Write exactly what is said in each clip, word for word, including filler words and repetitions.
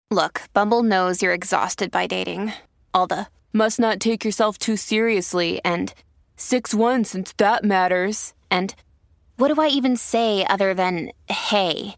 Look, Bumble knows you're exhausted by dating. All the, must not take yourself too seriously, and six one since that matters, and what do I even say other than, hey?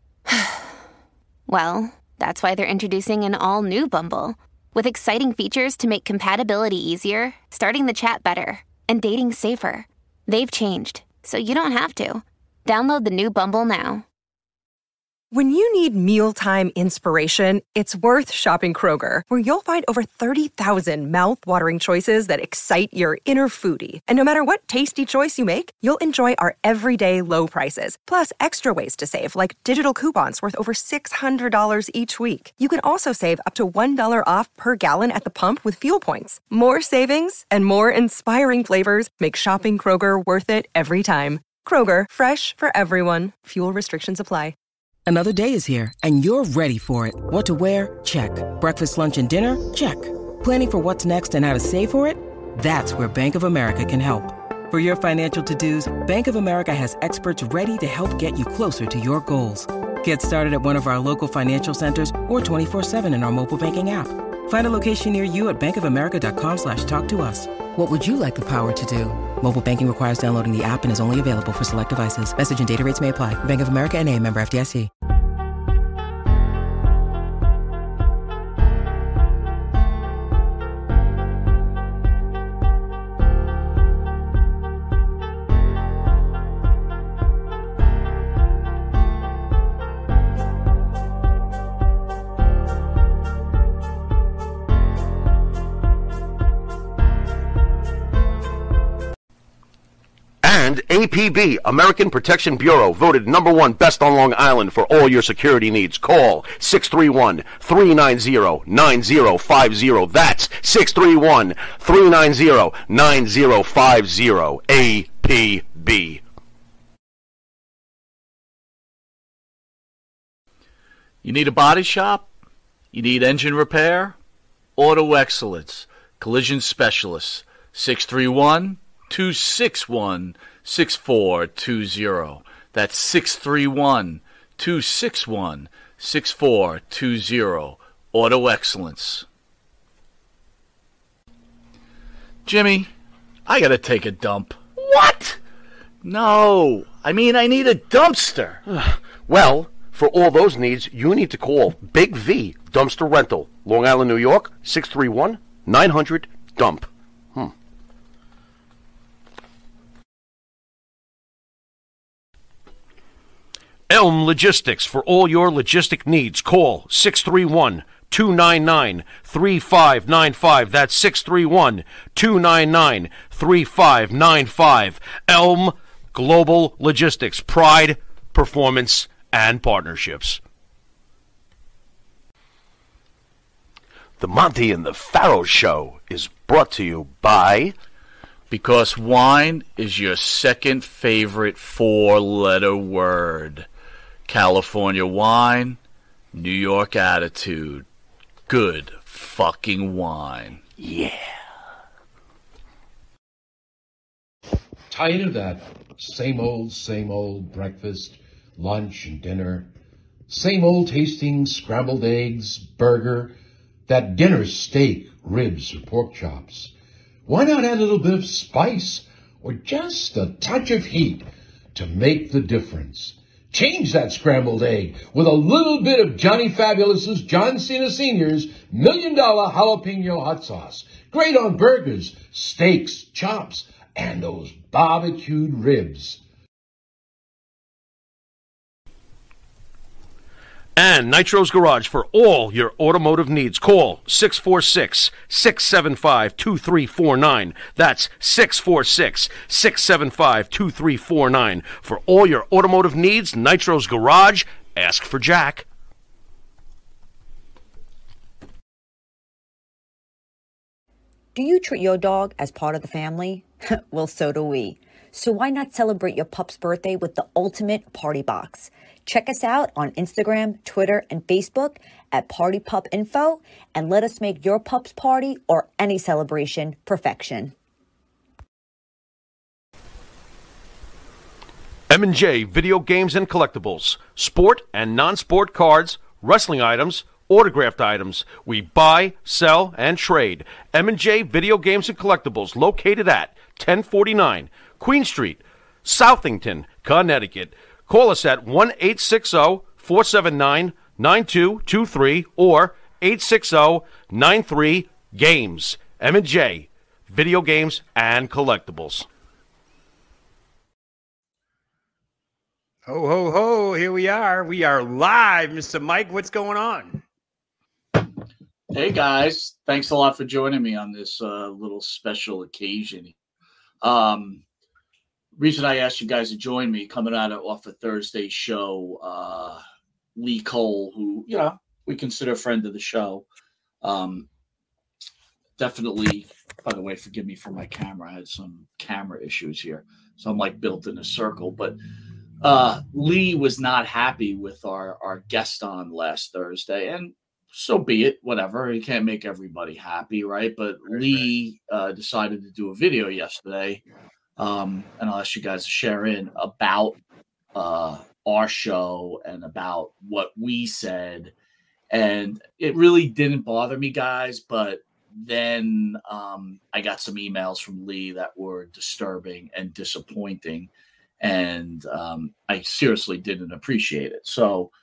Well, that's why they're introducing an all-new Bumble, with exciting features to make compatibility easier, starting the chat better, and dating safer. They've changed, so you don't have to. Download the new Bumble now. When you need mealtime inspiration, it's worth shopping Kroger, where you'll find over thirty thousand mouth-watering choices that excite your inner foodie. And no matter what tasty choice you make, you'll enjoy our everyday low prices, plus extra ways to save, like digital coupons worth over six hundred dollars each week. You can also save up to one dollar off per gallon at the pump with fuel points. More savings and more inspiring flavors make shopping Kroger worth it every time. Kroger, fresh for everyone. Fuel restrictions apply. Another day is here, and you're ready for it. What to wear? Check. Breakfast, lunch, and dinner? Check. Planning for what's next and how to save for it? That's where Bank of America can help. For your financial to-dos, Bank of America has experts ready to help get you closer to your goals. Get started at one of our local financial centers or twenty-four seven in our mobile banking app. Find a location near you at bankofamerica.com slash talk to us. What would you like the power to do? Mobile banking requires downloading the app and is only available for select devices. Message and data rates may apply. Bank of America N A, member F D I C. And A P B, American Protection Bureau, voted number one best on Long Island for all your security needs. Call six three one, three nine zero, nine zero five zero. That's six three one, three nine zero, nine zero five zero. A P B. You need a body shop? You need engine repair? Auto Excellence, Collision Specialists, six three one, two six one, six four two zero. That's six three one, two six one, six four two zero. Auto Excellence. Jimmy, I gotta take a dump. What? No, I mean I need a dumpster. Well, for all those needs, you need to call Big V Dumpster Rental, Long Island, New York, six three one, nine hundred, dump. Hmm. Elm Logistics, for all your logistic needs. Call six three one, two nine nine, three five nine five. That's six three one, two nine nine, three five nine five. Elm Global Logistics. Pride, performance, and partnerships. The Monty and the Pharaoh Show is brought to you by... Because wine is your second favorite four-letter word. California wine, New York attitude. Good fucking wine. Yeah. Tired of that same old, same old breakfast, lunch, and dinner? Same old tasting scrambled eggs, burger, that dinner steak, ribs, or pork chops? Why not add a little bit of spice or just a touch of heat to make the difference? Change that scrambled egg with a little bit of Johnny Fabulous's John Cena Senior's Million Dollar Jalapeno Hot Sauce. Great on burgers, steaks, chops, and those barbecued ribs. And Nitro's Garage for all your automotive needs. Call six four six, six seven five, two three four nine. That's six four six, six seven five, two three four nine. For all your automotive needs, Nitro's Garage. Ask for Jack. Do you treat your dog as part of the family? Well, so do we. So why not celebrate your pup's birthday with the ultimate party box? Check us out on Instagram, Twitter, and Facebook at Party Pup Info, and let us make your pup's party or any celebration perfection. M and J Video Games and Collectibles. Sport and non-sport cards, wrestling items, autographed items. We buy, sell, and trade. M and J Video Games and Collectibles, located at ten forty-nine Queen Street, Southington, Connecticut. Call us at one eight six zero, four seven nine, nine two two three or eight six zero, nine three, games. M and J Video Games and Collectibles. Ho, ho, ho, here we are. We are live, Mister Mike. What's going on? Hey, guys. Thanks a lot for joining me on this uh, little special occasion. Um, reason I asked you guys to join me, coming out of, off a Thursday show, uh, Lee Cole, who, you know, we consider a friend of the show. Um, definitely, by the way, forgive me for my camera. I had some camera issues here. So I'm like built in a circle, but Uh, Lee was not happy with our, our guest on last Thursday, and so be it, whatever. He can't make everybody happy, right? But right, Lee right. Uh, decided to do a video yesterday, um, and I'll ask you guys to share in about uh, our show and about what we said. And it really didn't bother me, guys, but then um, I got some emails from Lee that were disturbing and disappointing. And um, I seriously didn't appreciate it. So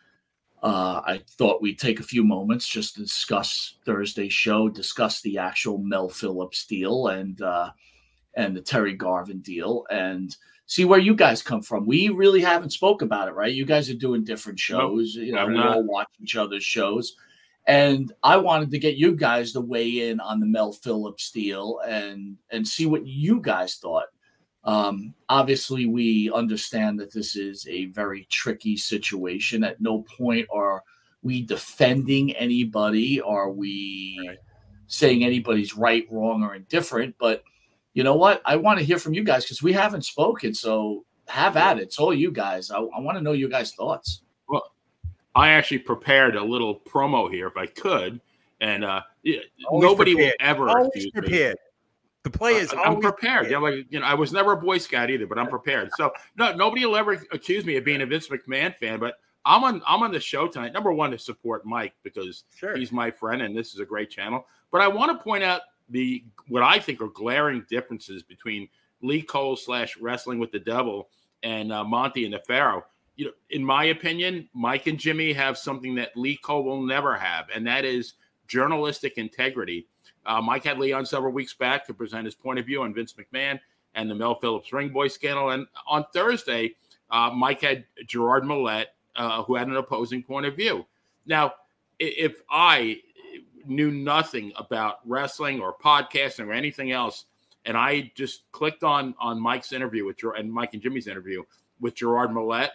uh, I thought we'd take a few moments just to discuss Thursday's show, discuss the actual Mel Phillips deal and uh, and the Terry Garvin deal, and see where you guys come from. We really haven't spoke about it, right? You guys are doing different shows. Nope, you know, we all watch each other's shows. And I wanted to get you guys to weigh in on the Mel Phillips deal and and see what you guys thought. Um, obviously, we understand that this is a very tricky situation. At no point are we defending anybody. Are we right. saying anybody's right, wrong, or indifferent? But you know what? I want to hear from you guys because we haven't spoken. So have at it. It's all you guys. I, I want to know your guys' thoughts. Well, I actually prepared a little promo here if I could. And uh, nobody prepared. will ever Always accuse prepared. me. The players, uh, I'm prepared. Yeah, like you know, I was never a Boy Scout either, but I'm prepared. So no, nobody will ever accuse me of being a Vince McMahon fan. But I'm on, I'm on the show tonight. Number one, to support Mike because sure. he's my friend, and this is a great channel. But I want to point out the what I think are glaring differences between Lee Cole slash Wrestling with the Devil and uh, Monty and the Pharaoh. You know, in my opinion, Mike and Jimmy have something that Lee Cole will never have, and that is journalistic integrity. Uh, Mike had Lee on several weeks back to present his point of view on Vince McMahon and the Mel Phillips Ring Boy scandal. And on Thursday, uh, Mike had Gerard Millette, uh, who had an opposing point of view. Now, if I knew nothing about wrestling or podcasting or anything else, and I just clicked on, on Mike's interview with Ger- and Mike and Jimmy's interview with Gerard Millette,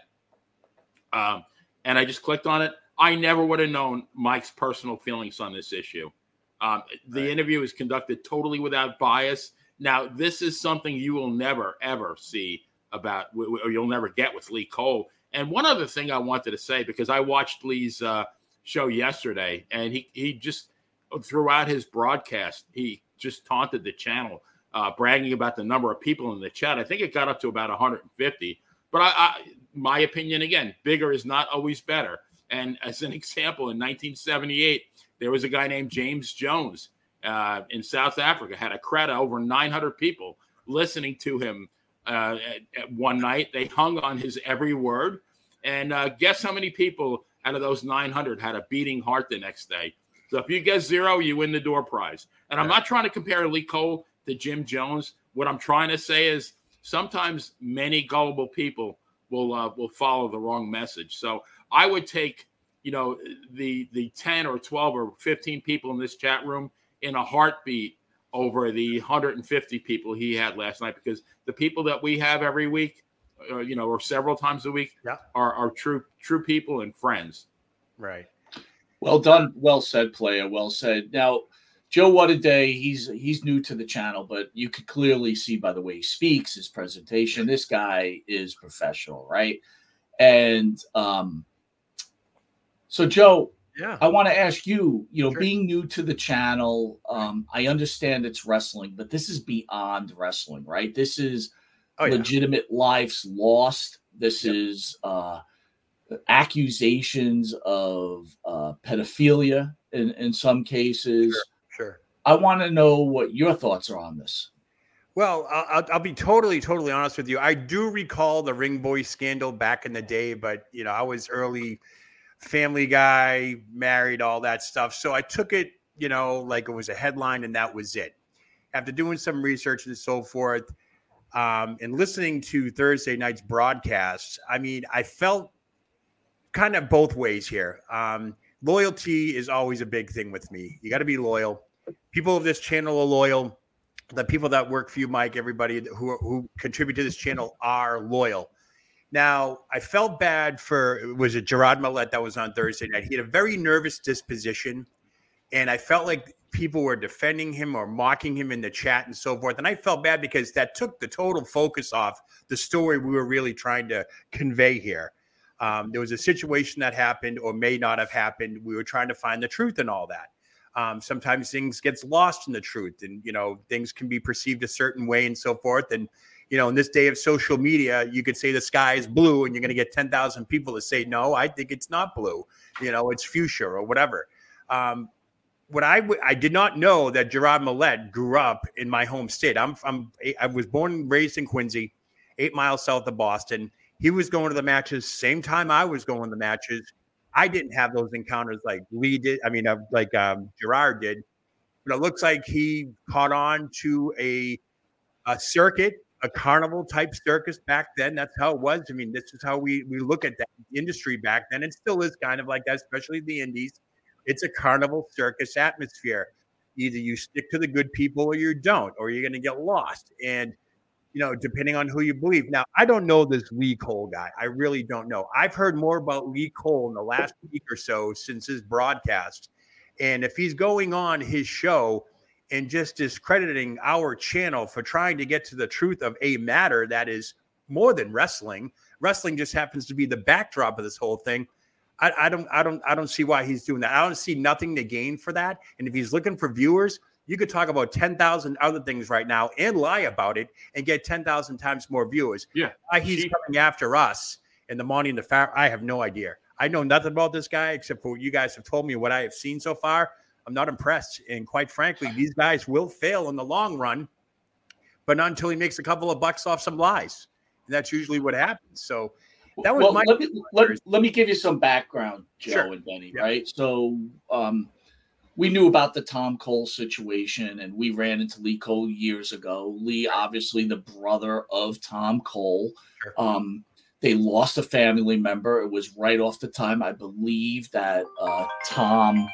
um, and I just clicked on it, I never would have known Mike's personal feelings on this issue. Um, the right. interview is conducted totally without bias. Now, this is something you will never, ever see about, or you'll never get with Lee Cole. And one other thing I wanted to say, because I watched Lee's uh, show yesterday, and he, he just, throughout his broadcast, he just taunted the channel, uh, bragging about the number of people in the chat. I think it got up to about one hundred fifty. But I, I, my opinion, again, bigger is not always better. And as an example, in nineteen seventy-eight, there was a guy named James Jones uh, in South Africa, had a crowd of over nine hundred people listening to him uh, at, at one night. They hung on his every word. And uh, guess how many people out of those nine hundred had a beating heart the next day? So if you get zero, you win the door prize. And I'm not trying to compare Lee Cole to Jim Jones. What I'm trying to say is sometimes many gullible people will uh, will follow the wrong message. So I would take, you know, the the ten or twelve or fifteen people in this chat room in a heartbeat over the one hundred fifty people he had last night, because the people that we have every week, uh, you know, or several times a week, yeah. are are true true people and friends. Right. Well done. Well said, player. Well said. Now, Joe What a Day, he's he's new to the channel, but you could clearly see by the way he speaks, his presentation, this guy is professional, right? And um, so, Joe, yeah. I want to ask you, you know, sure. being new to the channel, um, I understand it's wrestling, but this is beyond wrestling, right? This is oh, legitimate yeah. lives lost. This yep. is uh, accusations of uh, pedophilia in, in some cases. Sure, sure. I want to know what your thoughts are on this. Well, I'll, I'll be totally, totally honest with you. I do recall the Ring Boy scandal back in the day, but, you know, I was early Family Guy, married, all that stuff. So I took it, you know, like it was a headline and that was it. After doing some research and so forth, um, and listening to Thursday night's broadcasts, I mean, I felt kind of both ways here. Um, loyalty is always a big thing with me. You got to be loyal. People of this channel are loyal. The people that work for you, Mike, everybody who who contribute to this channel are loyal. Now, I felt bad for, was it Gerard Millette that was on Thursday night? He had a very nervous disposition, and I felt like people were defending him or mocking him in the chat and so forth. And I felt bad because that took the total focus off the story we were really trying to convey here. Um, there was a situation that happened or may not have happened. We were trying to find the truth in all that. Um, sometimes things gets lost in the truth, and, you know, things can be perceived a certain way and so forth. And, you know, in this day of social media, you could say the sky is blue and you're going to get ten thousand people to say, no, I think it's not blue. You know, it's fuchsia or whatever. Um, what I, w- I did not know that Gerard Millette grew up in my home state. I'm, I'm, I was born and raised in Quincy, eight miles south of Boston. He was going to the matches same time I was going to the matches. I didn't have those encounters like Lee did. I mean, uh, like um, Gerard did. But it looks like he caught on to a, a circuit, a carnival type circus back then. That's how it was. I mean, this is how we we look at that industry back then. It still is kind of like that, especially the indies. It's a carnival circus atmosphere. Either you stick to the good people or you don't, or you're going to get lost. And, you know, depending on who you believe. Now, I don't know this Lee Cole guy. I really don't know. I've heard more about Lee Cole in the last week or so since his broadcast. And if he's going on his show and just discrediting our channel for trying to get to the truth of a matter that is more than wrestling, wrestling just happens to be the backdrop of this whole thing. I, I don't, I don't, I don't see why he's doing that. I don't see nothing to gain for that. And if he's looking for viewers, you could talk about ten thousand other things right now and lie about it and get ten thousand times more viewers. Yeah. Why he's she- coming after us in the Monty and the Fat, I have no idea. I know nothing about this guy except for what you guys have told me, what I have seen so far. I'm not impressed. And quite frankly, these guys will fail in the long run, but not until he makes a couple of bucks off some lies. And that's usually what happens. So that was well, my. Let me, let, let me give you some background, Joe Sure. and Benny, Yeah. right? So um, we knew about the Tom Cole situation, and we ran into Lee Cole years ago. Lee, obviously the brother of Tom Cole. Sure. Um, they lost a family member. It was right off the time, I believe, that uh, Tom,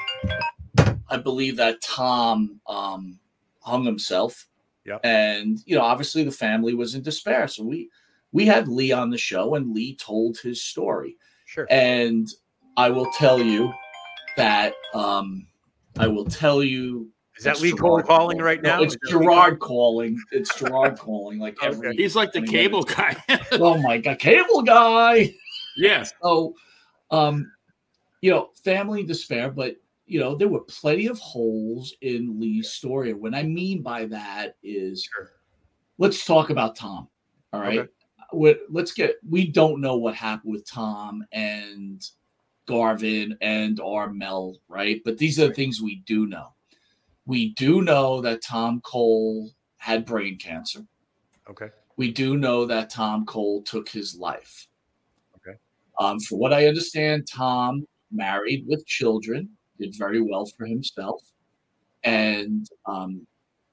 I believe that Tom um, hung himself. Yep. And, you know, obviously the family was in despair. So we, we had Lee on the show, and Lee told his story. Sure. And I will tell you that um, I will tell you. Is that Lee Cole calling right now? No, it's Gerard calling. It's Gerard calling. Like every. He's like the cable guy. Oh my God, cable guy. Yes. So, um, you know, family despair, but you know, there were plenty of holes in Lee's story. And what I mean by that is, Sure. let's talk about Tom. All right. Okay. We- Let's get, we don't know what happened with Tom and Garvin and or Mel, right? But these are the things we do know. We do know that Tom Cole had brain cancer. Okay. We do know that Tom Cole took his life. Okay. Um, for what I understand, Tom married with children, did very well for himself. And, um,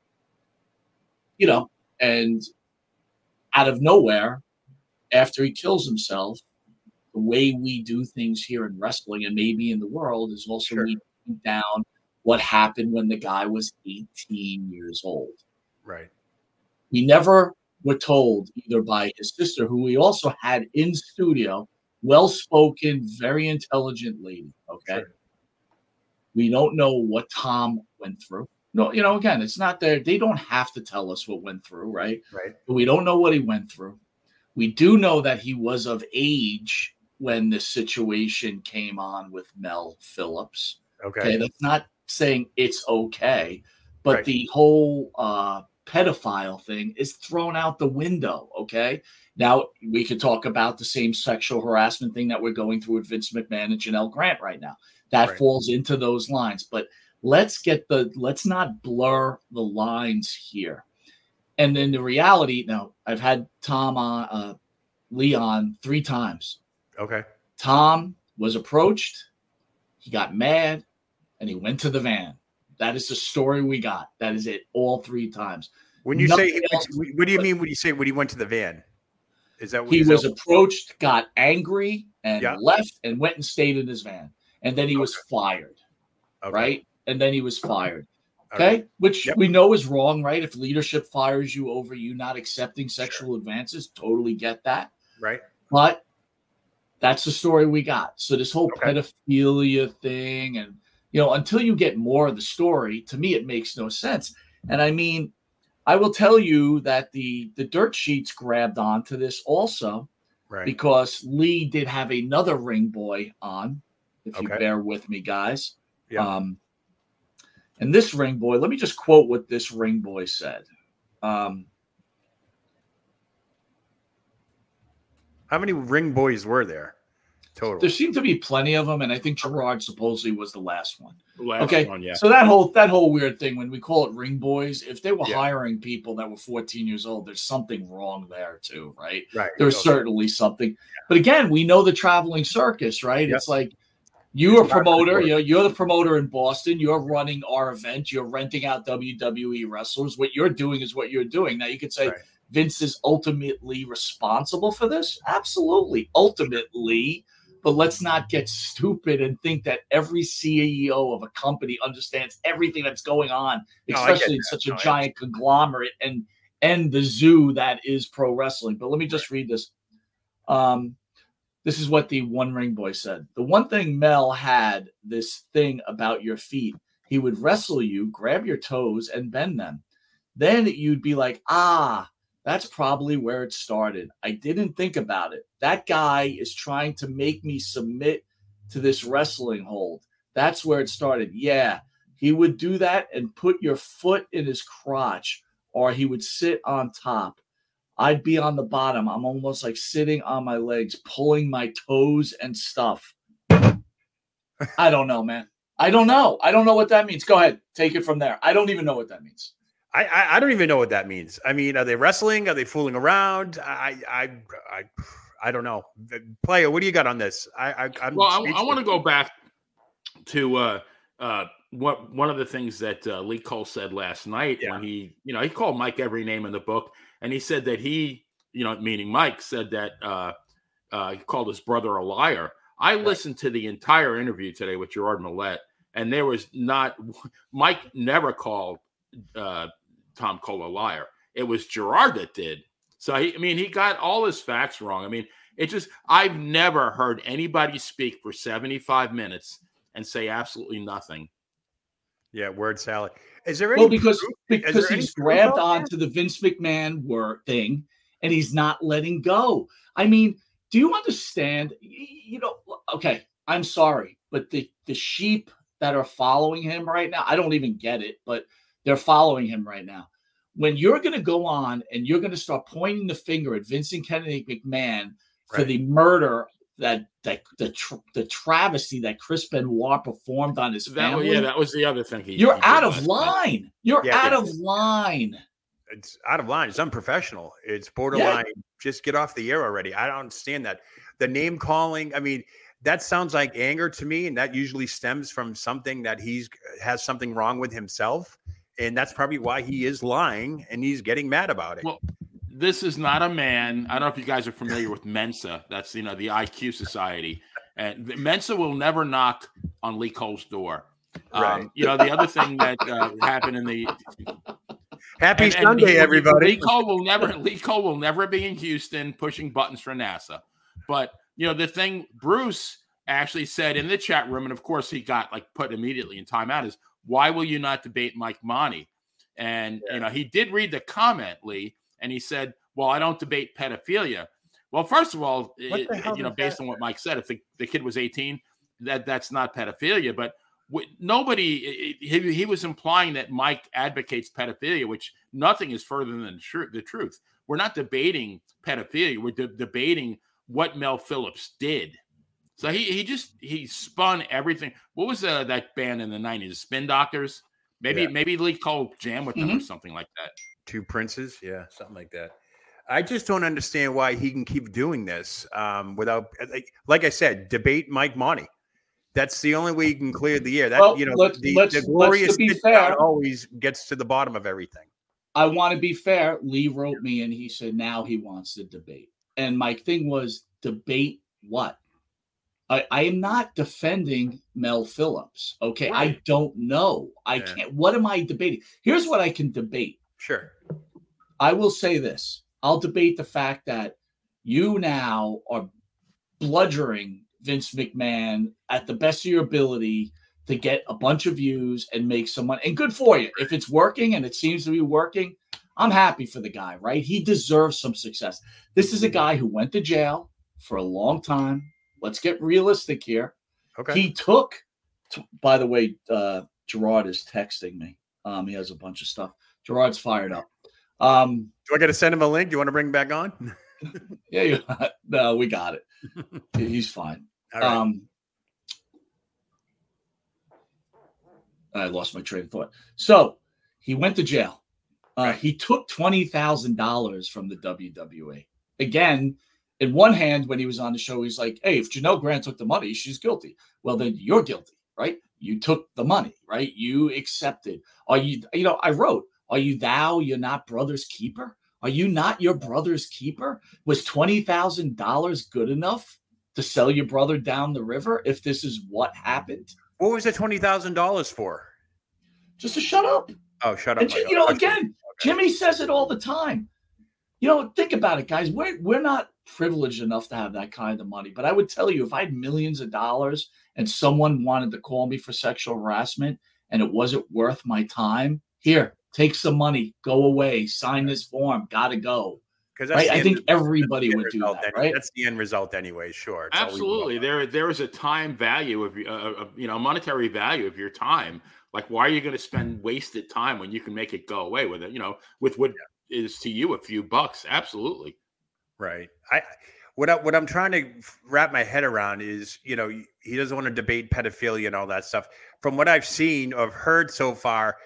you know, and out of nowhere, after he kills himself, the way we do things here in wrestling and maybe in the world is also Sure. we take down what happened when the guy was eighteen years old. Right. We never were told, either by his sister, who we also had in studio, well-spoken, very intelligent lady, okay? Sure. We don't know what Tom went through. No, you know, again, it's not there. They don't have to tell us what went through, right? Right. But we don't know what he went through. We do know that he was of age when this situation came on with Mel Phillips. Okay. Okay, that's not saying it's okay, but Right. the whole uh, pedophile thing is thrown out the window, okay? Now, we could talk about the same sexual harassment thing that we're going through with Vince McMahon and Janelle Grant right now. That right. falls into those lines. But let's get the let's not blur the lines here. And then the reality, now, I've had Tom on, uh, Leon three times. Okay. Tom was approached, he got mad, and he went to the van. That is the story we got. That is it all three times. When you Nothing say, else, what do you mean when you say when he went to the van? Is that what he was that approached, got angry, and yeah. left, and went and stayed in his van. And then he okay. was fired, okay. right? And then he was fired. Okay, right. Which yep. we know is wrong, right? If leadership fires you over you not accepting sexual sure. advances, totally get that. Right. But that's the story we got. So this whole okay. pedophilia thing, and, you know, until you get more of the story, to me, it makes no sense. And I mean, I will tell you that the, the dirt sheets grabbed onto this also, right. because Lee did have another ring boy on, if you okay. bear with me, guys. Yeah. Um, and this ring boy, let me just quote what this ring boy said. Um, How many ring boys were there total? There seemed to be plenty of them, and I think Gerard supposedly was the last one. Last okay, one, yeah. So that whole that whole weird thing, when we call it ring boys, if they were yeah. hiring people that were fourteen years old, there's something wrong there too, right? Right. There's okay. certainly something. Yeah. But again, we know the traveling circus, right? Yep. It's like you're a promoter, you're, you're the promoter in Boston, you're running our event, you're renting out W W E wrestlers. What you're doing is what you're doing. Now you could say, right. Vince is ultimately responsible for this. Absolutely. Ultimately. But let's not get stupid and think that every C E O of a company understands everything that's going on, especially no, in such a no, giant conglomerate and, and the zoo that is pro wrestling. But let me just read this. Um, this is what the One Ring Boy said. The one thing Mel had this thing about your feet. He would wrestle you, grab your toes, and bend them. Then you'd be like, ah, that's probably where it started. I didn't think about it. That guy is trying to make me submit to this wrestling hold. That's where it started. Yeah, he would do that and put your foot in his crotch, or he would sit on top. I'd be on the bottom. I'm almost like sitting on my legs, pulling my toes and stuff. I don't know, man. I don't know. I don't know what that means. Go ahead. Take it from there. I don't even know what that means. I, I, I don't even know what that means. I mean, are they wrestling? Are they fooling around? I I I, I don't know. Player, what do you got on this? I, I I'm well, I, I want to go back to uh, uh, what one of the things that uh, Lee Cole said last night yeah. when he, you know, he called Mike every name in the book, and he said that he, you know, meaning Mike, said that uh, uh, he called his brother a liar. I right. listened to the entire interview today with Gerard Millette, and there was not Mike never called uh, Tom Cole a liar. It was Gerard that did. So, he, I mean, he got all his facts wrong. I mean, it just, I've never heard anybody speak for seventy-five minutes and say absolutely nothing. Yeah, word salad. Is there any well, because, proof? because he's grabbed onto the Vince McMahon word thing and he's not letting go. I mean, do you understand? You know, okay, I'm sorry, but the, the sheep that are following him right now, I don't even get it, but they're following him right now. When you're going to go on and you're going to start pointing the finger at Vincent Kennedy McMahon for right. the murder, that that the tra- the travesty that Chris Benoit performed on his family. That, yeah, that was the other thing. He, you're he out of line. Night. You're yeah, out of line. It's out of line. It's unprofessional. It's borderline. Yeah. Just get off the air already. I don't understand that. The name calling. I mean, that sounds like anger to me, and that usually stems from something that he's has something wrong with himself. And that's probably why he is lying and he's getting mad about it. Well, this is not a man. I don't know if you guys are familiar with Mensa. That's, you know, the I Q Society. And Mensa will never knock on Lee Cole's door. Right. Um, you know, the other thing that uh, happened in the Happy and, Sunday, and he, everybody. Lee Cole will never Lee Cole will never be in Houston pushing buttons for NASA. But, you know, the thing Bruce actually said in the chat room, and of course he got like put immediately in timeout, is, why will you not debate Mike Monty? And, yeah. you know, he did read the comment, Lee, and he said, well, I don't debate pedophilia. Well, first of all, it, you know, based that? on what Mike said, if the, the kid was eighteen, that that's not pedophilia. But nobody, he, he was implying that Mike advocates pedophilia, which nothing is further than the, tr- the truth. We're not debating pedophilia. We're de- debating what Mel Phillips did. So he he just, he spun everything. What was uh, that band in the nineties? The Spin Doctors? Maybe, yeah. maybe Lee Cole jam with them mm-hmm. or something like that. Two Princes? Yeah, something like that. I just don't understand why he can keep doing this um, without, like, like I said, debate Mike Monty. That's the only way you can clear the air. That well, you know, let's, the, let's, the glorious let's fair, always gets to the bottom of everything. I want to be fair. Lee wrote me and he said now he wants to debate. And my thing was, debate what? I, I am not defending Mel Phillips. Okay, right. I don't know. I yeah. can't. What am I debating? Here's what I can debate. Sure. I will say this. I'll debate the fact that you now are bludgeoning Vince McMahon at the best of your ability to get a bunch of views and make some money. And good for you. If it's working and it seems to be working, I'm happy for the guy, right? He deserves some success. This is a guy who went to jail for a long time. Let's get realistic here. Okay. He took, t- by the way, uh, Gerard is texting me. Um, he has a bunch of stuff. Gerard's fired up. Um, Do I got to send him a link? Do you want to bring him back on? yeah, you, no, we got it. He's fine. All right. Um, I lost my train of thought. So he went to jail. Uh, right. He took twenty thousand dollars from the W W E. Again, in one hand, when he was on the show, he's like, hey, if Janelle Grant took the money, she's guilty. Well, then you're guilty, right? You took the money, right? You accepted. Are you, you know, I wrote, are you thou, you're not brother's keeper? Are you not your brother's keeper? Was twenty thousand dollars good enough to sell your brother down the river if this is what happened? What was the twenty thousand dollars for? Just to shut up. Oh, shut up. And, you know, again, okay. Jimmy says it all the time. You know, think about it, guys. We're, we're not privileged enough to have that kind of money. But I would tell you, if I had millions of dollars and someone wanted to call me for sexual harassment and it wasn't worth my time, here, take some money, go away, sign this form, gotta go. Because right? I think everybody would do that, anyway. right? That's the end result, anyway. Sure, it's absolutely. There, there is a time value of, uh, of, you know, monetary value of your time. Like, why are you going to spend wasted time when you can make it go away with it? You know, with what yeah. is to you a few bucks. Absolutely, right. I what I, what I'm trying to wrap my head around is, you know, he doesn't want to debate pedophilia and all that stuff. From what I've seen or heard so far,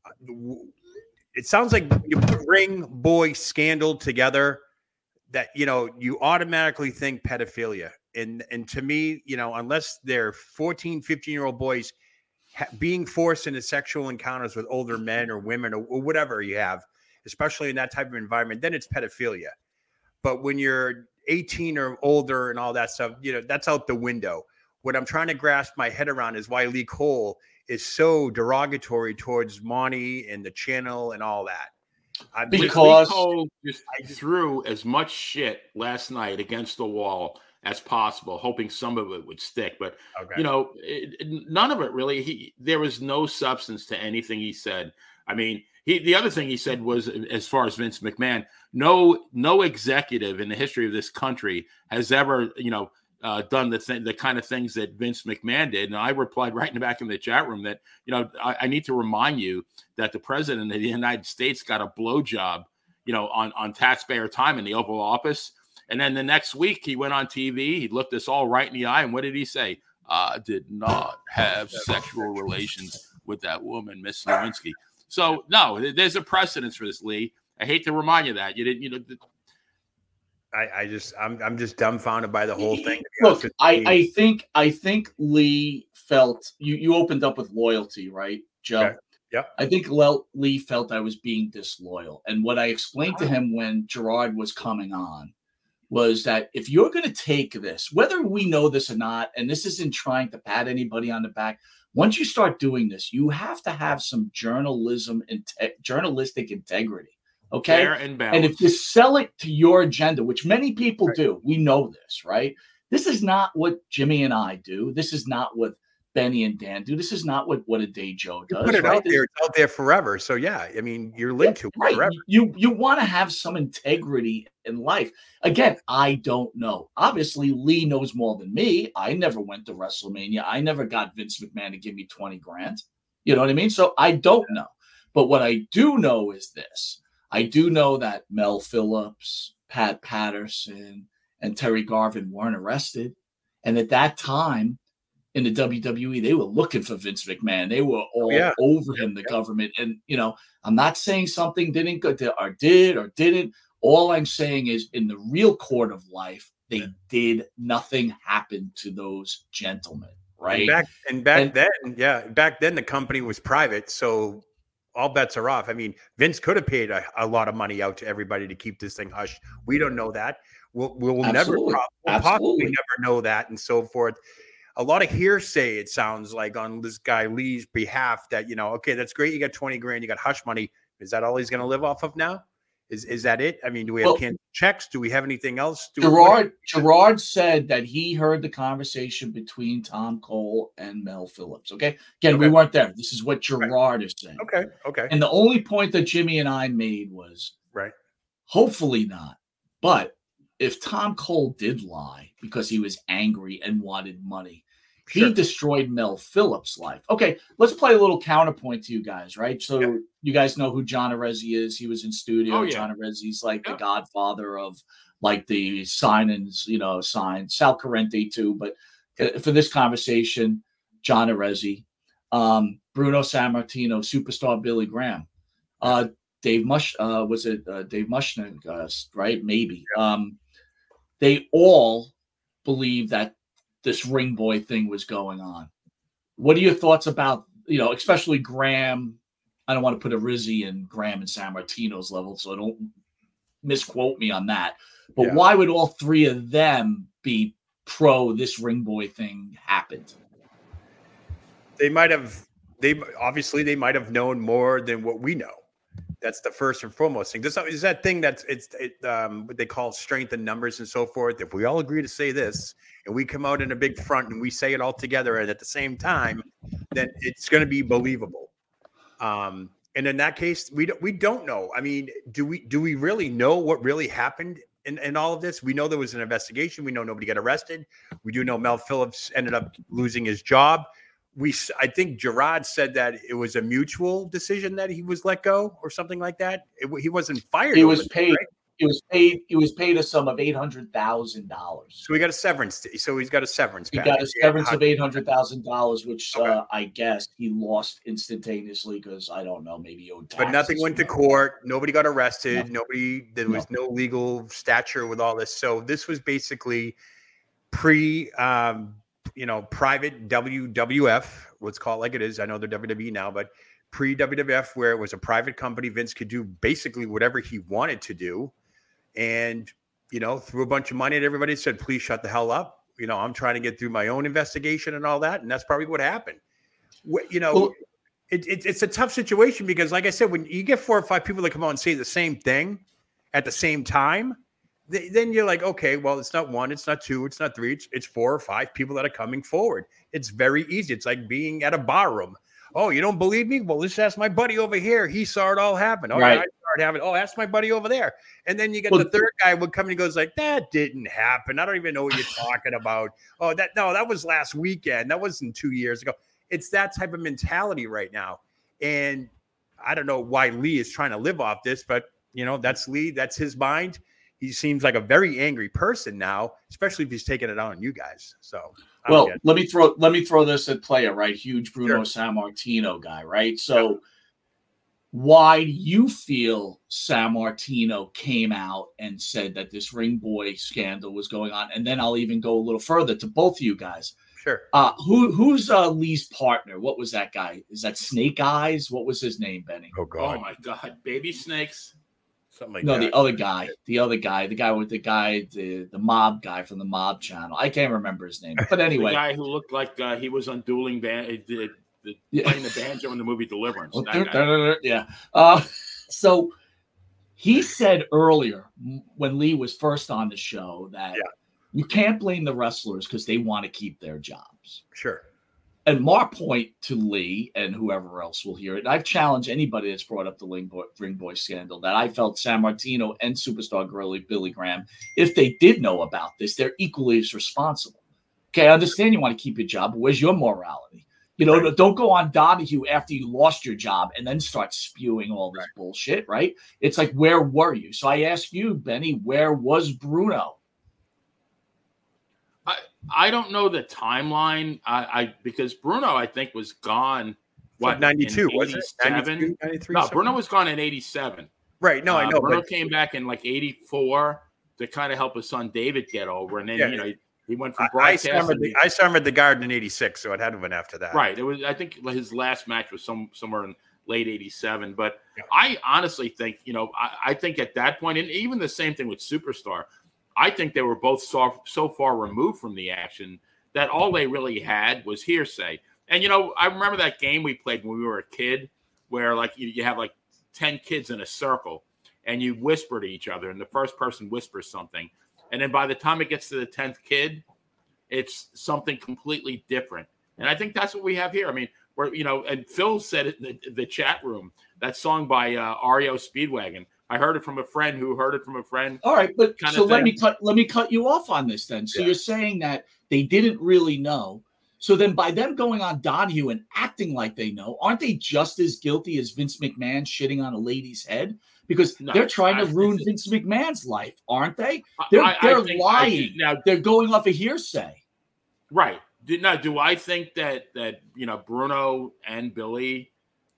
it sounds like you put ring boy scandal together, that, you know, you automatically think pedophilia. And, and to me, you know, unless they're fourteen, fifteen year old boys ha- being forced into sexual encounters with older men or women or, or whatever you have, especially in that type of environment, then it's pedophilia. But when you're eighteen or older and all that stuff, you know, that's out the window. What I'm trying to grasp my head around is why Lee Cole is so derogatory towards Monty and the channel and all that. I mean, because Lee Cole just threw as much shit last night against the wall as possible, hoping some of it would stick. But, okay. you know, it, it, none of it really. He, there was no substance to anything he said. I mean, he, the other thing he said was, as far as Vince McMahon, no no executive in the history of this country has ever, you know, uh, done the th- the kind of things that Vince McMahon did. And I replied right in the back in the chat room that, you know, I, I need to remind you that the president of the United States got a blowjob, you know, on, on taxpayer time in the Oval Office. And then the next week he went on T V, he looked us all right in the eye. And what did he say? I did not have sexual relations with that woman, Miss Lewinsky. So no, there's a precedence for this, Lee. I hate to remind you that you didn't, you know, the, I, I just, I'm, I'm just dumbfounded by the whole thing. Look, I, I think, I think Lee felt you, you opened up with loyalty, right, Joe? Okay. Yeah. I think Lee felt I was being disloyal. And what I explained to him when Gerard was coming on was that if you're going to take this, whether we know this or not, and this isn't trying to pat anybody on the back, once you start doing this, you have to have some journalism and te- journalistic integrity. Okay. Fair and balanced. And if you sell it to your agenda, which many people right. do, we know this, right? This is not what Jimmy and I do. This is not what Benny and Dan do. This is not what, what a day Joe does. You put it right? out there, it's out there forever. So yeah, I mean, you're linked yeah, to it right. forever. You you want to have some integrity in life. Again, I don't know. Obviously, Lee knows more than me. I never went to WrestleMania. I never got Vince McMahon to give me twenty grand. You know what I mean? So I don't know. But what I do know is this. I do know that Mel Phillips, Pat Patterson, and Terry Garvin weren't arrested. And at that time in the W W E, they were looking for Vince McMahon. They were all yeah. over him, the yeah. government. And, you know, I'm not saying something didn't go or did or didn't. All I'm saying is in the real court of life, they yeah. did nothing happen to those gentlemen. Right. And back, and back and, then, yeah, back then the company was private. So all bets are off. I mean, Vince could have paid a, a lot of money out to everybody to keep this thing hush. We don't know that. We'll, we'll never we'll possibly never know that and so forth. A lot of hearsay, it sounds like, on this guy Lee's behalf that, you know, okay, that's great. You got twenty grand, you got hush money. Is that all he's going to live off of now? Is is that it? I mean, do we have well, canceled checks? Do we have anything else? Do Gerard we, Gerard said that he heard the conversation between Tom Cole and Mel Phillips. Okay. Again, okay. we weren't there. This is what Gerard right. is saying. Okay. Okay. And the only point that Jimmy and I made was right. Hopefully not. But if Tom Cole did lie because he was angry and wanted money, sure. he destroyed Mel Phillips' life. Okay, let's play a little counterpoint to you guys, right? So yeah. you guys know who John Arezzi is. He was in studio. Oh, yeah. John Arezzi's like yeah. the godfather of like the sign-ins, you know, sign. Sal Corrente too. But uh, for this conversation, John Arezzi, um, Bruno Sammartino, superstar Billy Graham. Uh, Dave Mush, uh, was it uh, Dave Mushnick, uh, right? Maybe. Yeah. Um, they all believe that this ring boy thing was going on. What are your thoughts about, you know, especially Graham? I don't want to put a Rizzy in Graham and Sammartino's level, so don't misquote me on that. But yeah. why would all three of them be pro this ring boy thing happened? They might have, they obviously they might have known more than what we know. That's the first and foremost thing. This is that thing that's it's it, um, what they call strength in numbers and so forth. If we all agree to say this and we come out in a big front and we say it all together and at the same time, then it's going to be believable. Um, and in that case, we don't we don't know. I mean, do we do we really know what really happened in, in all of this? We know there was an investigation. We know nobody got arrested. We do know Mel Phillips ended up losing his job. We, I think Gerard said that it was a mutual decision that he was let go or something like that. It, he wasn't fired. He was paid. Right? He was paid. He was paid a sum of eight hundred thousand dollars. So he got a severance. So he's got a severance. He got a severance of eight hundred thousand dollars, which okay. uh, I guess he lost instantaneously because I don't know, maybe he owed taxes. But nothing went to court. Nobody got arrested. No. Nobody. There was no. no legal stature with all this. So this was basically pre. Um, you know, private W W F, let's call it like it is. I know they're W W E now, but pre-W W F, where it was a private company, Vince could do basically whatever he wanted to do. And, you know, threw a bunch of money at everybody, said, please shut the hell up. You know, I'm trying to get through my own investigation and all that. And that's probably what happened. You know, well, it, it, it's a tough situation because, like I said, when you get four or five people that come out and say the same thing at the same time, then you're like, okay, well, it's not one, it's not two, it's not three, it's, it's four or five people that are coming forward. It's very easy. It's like being at a bar room. Oh, you don't believe me? Well, let's ask my buddy over here. He saw it all happen. Oh, right. I saw it happen. Oh, ask my buddy over there. And then you get well, the third guy would come and he goes like, that didn't happen. I don't even know what you're talking about. Oh, that no, that was last weekend. That wasn't two years ago. It's that type of mentality right now. And I don't know why Lee is trying to live off this, but you know, that's Lee. That's his mind. He seems like a very angry person now, especially if he's taking it out on you guys. So, well, let me throw let me throw this at player, right? Huge Bruno sure. Sammartino guy, right? So, yeah. why do you feel Sammartino came out and said that this ring boy scandal was going on? And then I'll even go a little further to both of you guys. Sure. Uh, who who's uh, Lee's partner? What was that guy? Is that Snake Eyes? What was his name, Benny? Oh God! Oh my God! Baby Snakes. Something like no, that. the other guy, the other guy, the guy with the guy, the, the mob guy from the Mob Channel. I can't remember his name, but anyway, the guy who looked like uh, he was on dueling band, the, the, yeah. playing the banjo in the movie Deliverance. yeah. Uh, so he said earlier when Lee was first on the show that yeah. you can't blame the wrestlers because they want to keep their jobs. Sure. and my point to Lee and whoever else will hear it, and I've challenged anybody that's brought up the Ring Boy, Ring Boy scandal, that I felt Sammartino and superstar Billy, Billy Graham, if they did know about this, they're equally as responsible. Okay, I understand you want to keep your job, but where's your morality? You know, right. Don't go on Donahue after you lost your job and then start spewing all this right. bullshit, right? It's like, where were you? So I ask you, Benny, where was Bruno? I, I don't know the timeline. I, I because Bruno, I think, was gone. What, ninety-two, was it? ninety-two, ninety-three, no, something? Bruno was gone in eighty-seven. Right. No, uh, I know. Bruno but... came back in like eighty-four to kind of help his son David get over. And then, yeah. you know, he went from broadcast. I saw, him the, I saw him at the Garden in eighty-six, so it had to have been after that. Right. It was. I think his last match was some somewhere in late eighty-seven. But yeah. I honestly think, you know, I, I think at that point, and even the same thing with Superstar, I think they were both so, so far removed from the action that all they really had was hearsay. And, you know, I remember that game we played when we were a kid where, like, you, you have, like, ten kids in a circle and you whisper to each other and the first person whispers something. And then by the time it gets to the tenth kid, it's something completely different. And I think that's what we have here. I mean, we're, you know, and Phil said it in the, the chat room, that song by uh, R E O Speedwagon. I heard it from a friend who heard it from a friend. All right, but so let me cut let me cut you off on this then. So yeah. you're saying that they didn't really know. So then by them going on Donahue and acting like they know, aren't they just as guilty as Vince McMahon shitting on a lady's head? Because no, they're trying I, to ruin I, Vince McMahon's life, aren't they? They're, I, they're think, lying. Think, now they're going off a hearsay. Right. Do, now, do I think that, that, you know, Bruno and Billy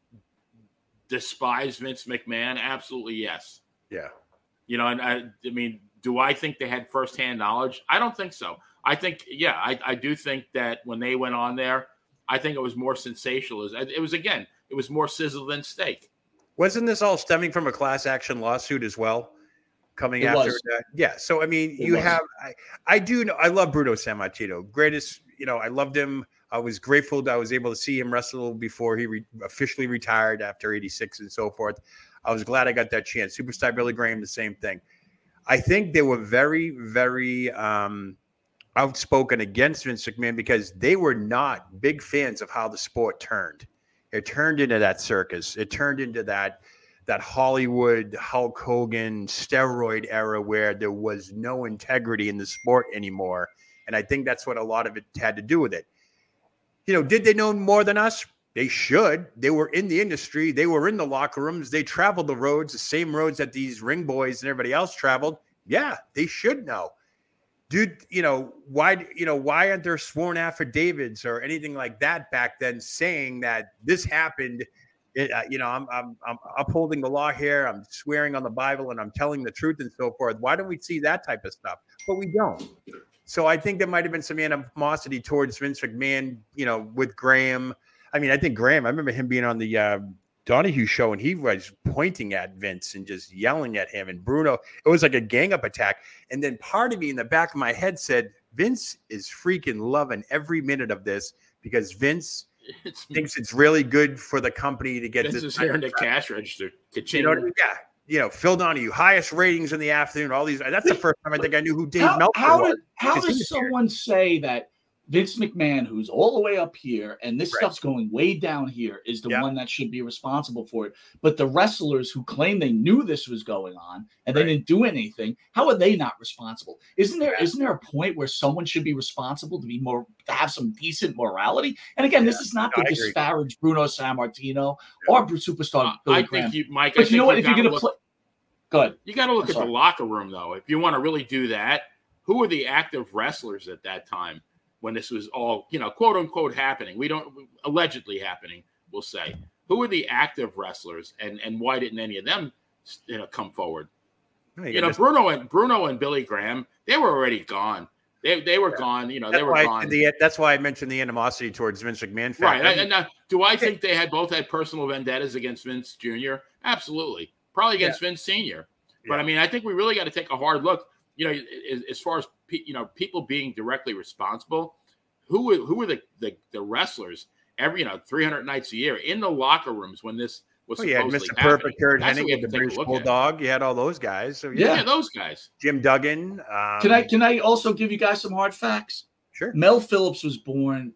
despise Vince McMahon? Absolutely, yes. Yeah. You know, and I, I mean, do I think they had firsthand knowledge? I don't think so. I think, yeah, I, I do think that when they went on there, I think it was more sensational. It was, again, it was more sizzle than steak. Wasn't this all stemming from a class action lawsuit as well? Coming it after was. that? Yeah. So, I mean, it you was. have, I, I do know, I love Bruno Sammartino. Greatest, you know, I loved him. I was grateful that I was able to see him wrestle before he re- officially retired after eighty-six and so forth. I was glad I got that chance. Superstar Billy Graham, the same thing. I think they were very, very um, outspoken against Vince McMahon because they were not big fans of how the sport turned. It turned into that circus. It turned into that that Hollywood Hulk Hogan steroid era where there was no integrity in the sport anymore. And I think that's what a lot of it had to do with it. You know, did they know more than us? They should. They were in the industry. They were in the locker rooms. They traveled the roads, the same roads that these ring boys and everybody else traveled. Yeah, they should know. Dude, you know, why, you know, why aren't there sworn affidavits or anything like that back then saying that this happened? It, uh, you know, I'm, I'm, I'm upholding the law here. I'm swearing on the Bible and I'm telling the truth and so forth. Why don't we see that type of stuff? But we don't. So I think there might have been some animosity towards Vince McMahon, you know, with Graham. I mean, I think Graham, I remember him being on the uh, Donahue show and he was pointing at Vince and just yelling at him. And Bruno, it was like a gang up attack. And then part of me in the back of my head said, Vince is freaking loving every minute of this because Vince it's, thinks it's really good for the company to get Vince this. Vince is here in the cash register. You know what I mean? Yeah. You know, Phil Donahue, highest ratings in the afternoon, all these. That's the first time I think I knew who Dave how, Meltzer how was. Did, how does someone here. say that Vince McMahon, who's all the way up here, and this right. stuff's going way down here, is the yeah. one that should be responsible for it? But the wrestlers who claim they knew this was going on and right. they didn't do anything, how are they not responsible? Isn't there yeah. isn't there a point where someone should be responsible to be more to have some decent morality? And again, yeah. this is not no, to I disparage agree. Bruno Sammartino yeah. or superstar uh, Billy I Graham. think you, Mike. But I you know what? If you're going to look, play, go ahead. You got to look I'm at sorry. the locker room, though. If you want to really do that, who were the active wrestlers at that time? When this was all, you know, quote unquote happening, we don't allegedly happening, we'll say. Who were the active wrestlers, and and why didn't any of them, you know, come forward? No, you, you know, just, Bruno and Bruno and Billy Graham, they were already gone. They they were yeah. gone. You know, that's they were why gone. The, that's why I mentioned the animosity towards Vince McMahon. Right. And, and uh, do I think they had both had personal vendettas against Vince Junior? Absolutely. Probably against yeah. Vince Senior. But yeah. I mean, I think we really got to take a hard look. You know, as, as far as you know, people being directly responsible. Who were who were the, the, the wrestlers every you know three hundred nights a year in the locker rooms when this was oh, supposedly yeah, Mister happening? Perfect, Kurt Hennig, and the British Bulldog. You had all those guys. So yeah, yeah those guys. Jim Duggan. Um, can I can I also give you guys some hard facts? Sure. Mel Phillips was born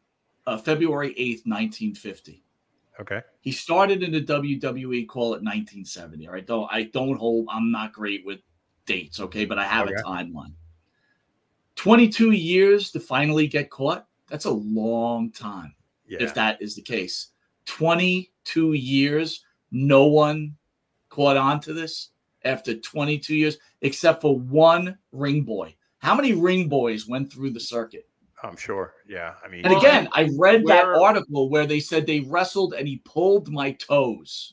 uh, February eighth, nineteen fifty. Okay. He started in the W W E, call it nineteen seventy. All right. Don't, I don't hold, I'm not great with dates. Okay. But I have okay. a timeline. twenty-two years to finally get caught. That's a long time. Yeah. If that is the case. twenty-two years. No one caught on to this after twenty-two years, except for one ring boy. How many ring boys went through the circuit? I'm sure. Yeah. I mean, and again, I read where, that article where they said they wrestled and he pulled my toes.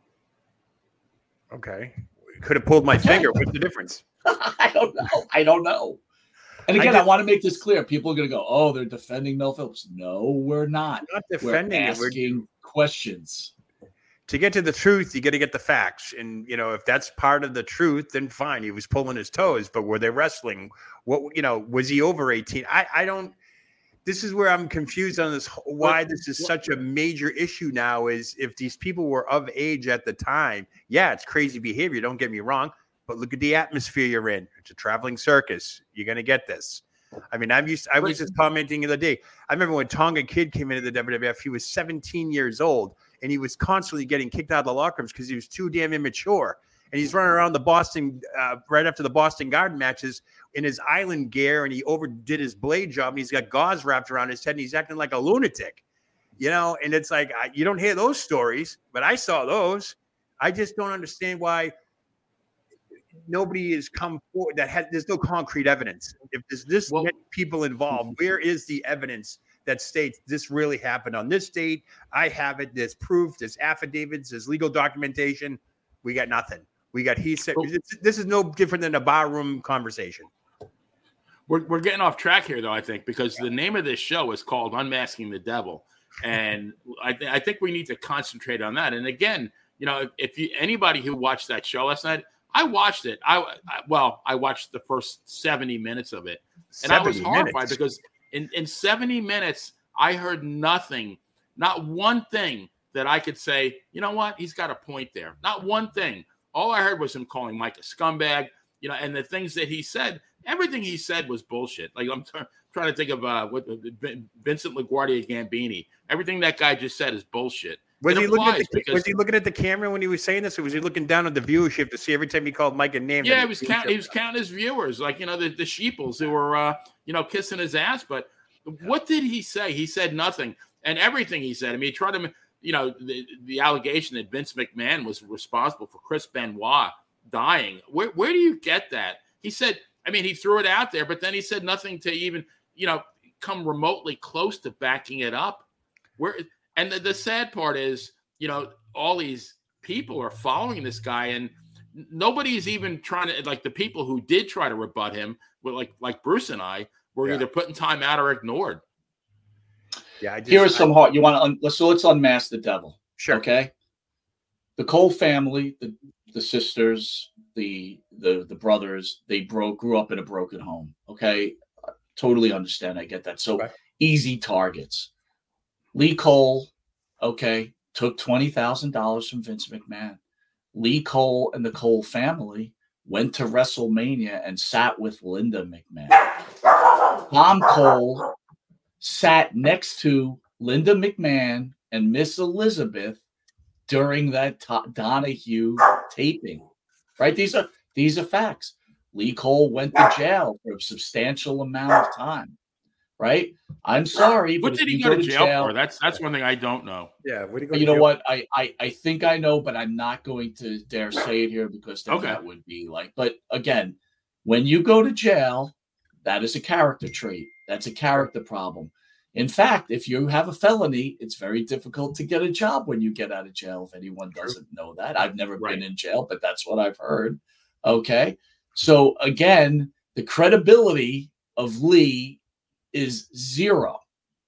Okay. Could have pulled my okay. finger. What's the difference? I don't know. I don't know. And again, I, just, I want to make this clear. People are going to go, oh, they're defending Mel Phillips. No, we're not. We're not defending we're asking it. We're questions. To get to the truth, you got to get the facts. And, you know, if that's part of the truth, then fine. He was pulling his toes. But were they wrestling? What, you know, was he over eighteen? I, I don't. This is where I'm confused on this. Why this is such a major issue now is if these people were of age at the time. Yeah, it's crazy behavior. Don't get me wrong. But look at the atmosphere you're in. It's a traveling circus. You're going to get this. I mean, I'm used. I was just commenting the other day. I remember when Tonga Kid came into the W W F. He was seventeen years old, and he was constantly getting kicked out of the locker rooms because he was too damn immature. And he's running around the Boston uh, right after the Boston Garden matches in his island gear, and he overdid his blade job, and he's got gauze wrapped around his head, and he's acting like a lunatic, you know. And it's like I, you don't hear those stories, but I saw those. I just don't understand why nobody has come forward that has. There's no concrete evidence. If there's this well, many people involved, where is the evidence that states this really happened on this date? I have it. There's proof. There's affidavits. There's legal documentation. We got nothing. We got he said. This is no different than a barroom conversation. We're we're getting off track here, though. I think because the name of this show is called Unmasking the Devil, and I th- I think we need to concentrate on that. And again, you know, if, if you anybody who watched that show last night. I watched it. I, I well, I watched the first seventy minutes of it, and I was horrified minutes. because in, in seventy minutes, I heard nothing, not one thing that I could say, you know what, he's got a point there. Not one thing. All I heard was him calling Mike a scumbag, you know, and the things that he said, everything he said was bullshit. Like I'm t- trying to think of uh, what Vincent LaGuardia Gambini. Everything that guy just said is bullshit. Was he, looking at the, because, was he looking at the camera when he was saying this, or was he looking down at the viewership to see every time he called Mike a name? Yeah, he was counting. He was counting his viewers, like you know the, the sheeples who were uh, you know kissing his ass. But what did he say? He said nothing, and everything he said. I mean, he tried to, you know, the, the allegation that Vince McMahon was responsible for Chris Benoit dying. Where where do you get that? He said. I mean, he threw it out there, but then he said nothing to even you know come remotely close to backing it up. Where and the, the sad part is. You know, all these people are following this guy, and nobody's even trying to, like the people who did try to rebut him, were like like Bruce and I, were yeah. either put in time out or ignored. Yeah, I just, here is some hard. You want to un- so let's unmask the devil. Sure. Okay. The Cole family, the the sisters, the the the brothers, they broke grew up in a broken home. Okay, totally understand. I get that. So right. Easy targets. Lee Cole. Okay. Took twenty thousand dollars from Vince McMahon. Lee Cole and the Cole family went to WrestleMania and sat with Linda McMahon. Tom Cole sat next to Linda McMahon and Miss Elizabeth during that to- Donahue taping. Right? These are these are facts. Lee Cole went to jail for a substantial amount of time. Right? I'm sorry. What but did he go, go to jail, jail for? That's that's one thing I don't know. Yeah. What did he go you to know jail? what? I, I I think I know, but I'm not going to dare say it here because then okay. that would be like. But again, when you go to jail, that is a character trait. That's a character problem. In fact, if you have a felony, it's very difficult to get a job when you get out of jail. If anyone doesn't know that, I've never right. been in jail, but that's what I've heard. Okay, so again, the credibility of Lee is zero.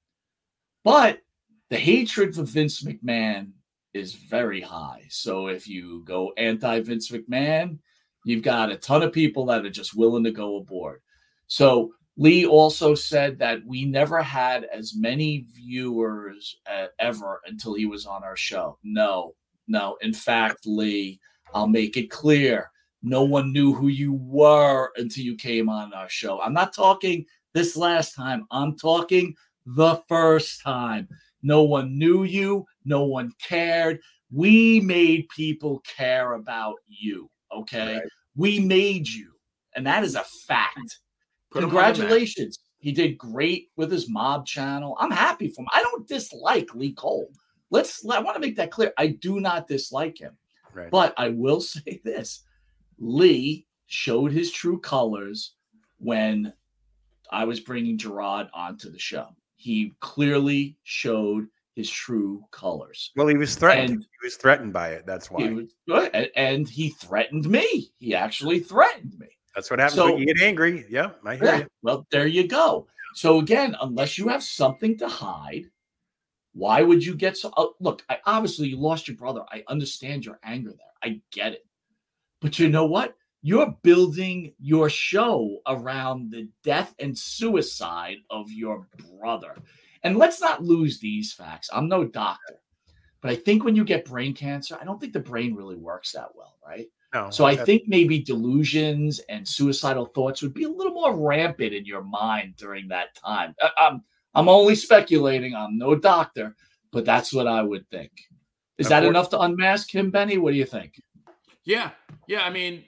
But the hatred for Vince McMahon is very high. So if you go anti-Vince McMahon, you've got a ton of people that are just willing to go aboard. So Lee also said that we never had as many viewers uh, ever until he was on our show. No, no. In fact, Lee, I'll make it clear. No one knew who you were until you came on our show. I'm not talking this last time. I'm talking the first time. No one knew you. No one cared. We made people care about you, okay? Right. We made you, and that is a fact. Put Congratulations. He did great with his mob channel. I'm happy for him. I don't dislike Lee Cole. Let's. I want to make that clear. I do not dislike him. Right. But I will say this. Lee showed his true colors when I was bringing Gerard onto the show. He clearly showed his true colors. Well, he was threatened. And he was threatened by it. That's why. He was, and he threatened me. He actually threatened me. That's what happens so, when you get angry. Yeah, I hear yeah, you. Well, there you go. So again, unless you have something to hide, why would you get so? Uh, look, I, obviously you lost your brother. I understand your anger there. I get it. But you know what? You're building your show around the death and suicide of your brother. And let's not lose these facts. I'm no doctor, but I think when you get brain cancer, I don't think the brain really works that well, right? No, so I think maybe delusions and suicidal thoughts would be a little more rampant in your mind during that time. I, I'm I'm only speculating. I'm no doctor, but that's what I would think. Is that enough to unmask him, Benny? What do you think? Yeah, yeah. I mean,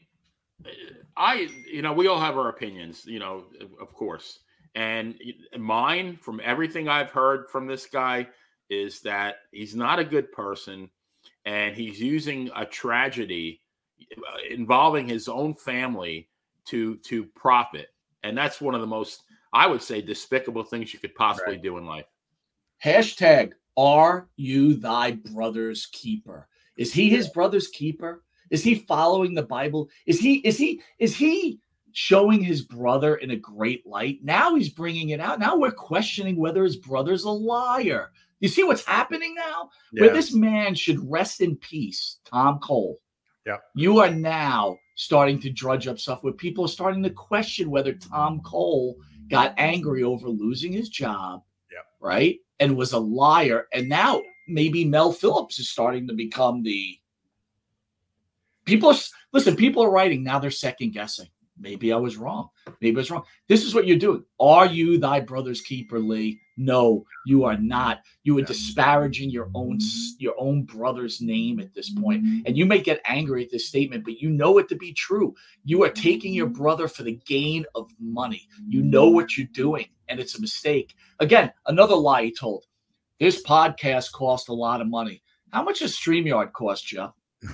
I you know we all have our opinions, you know, of course, and mine from everything I've heard from this guy is that he's not a good person, and he's using a tragedy involving his own family to to profit, and that's one of the most, I would say, despicable things you could possibly right. do in life. Hashtag, are you thy brother's keeper? Is he his brother's keeper? Is he following the Bible? Is he is he is he showing his brother in a great light? Now he's bringing it out. Now we're questioning whether his brother's a liar. You see what's happening now? Yeah. Where this man should rest in peace, Tom Cole. Yeah. You are now starting to drudge up stuff where people are starting to question whether Tom Cole got angry over losing his job, yeah. right? And was a liar. And now maybe Mel Phillips is starting to become the people. Listen, people are writing now. They're second guessing. Maybe I was wrong. Maybe I was wrong. This is what you're doing. Are you thy brother's keeper, Lee? No, you are not. You are disparaging your own your own brother's name at this point. And you may get angry at this statement, but you know it to be true. You are taking your brother for the gain of money. You know what you're doing, and it's a mistake. Again, another lie he told. This podcast cost a lot of money. How much does StreamYard cost, Joe?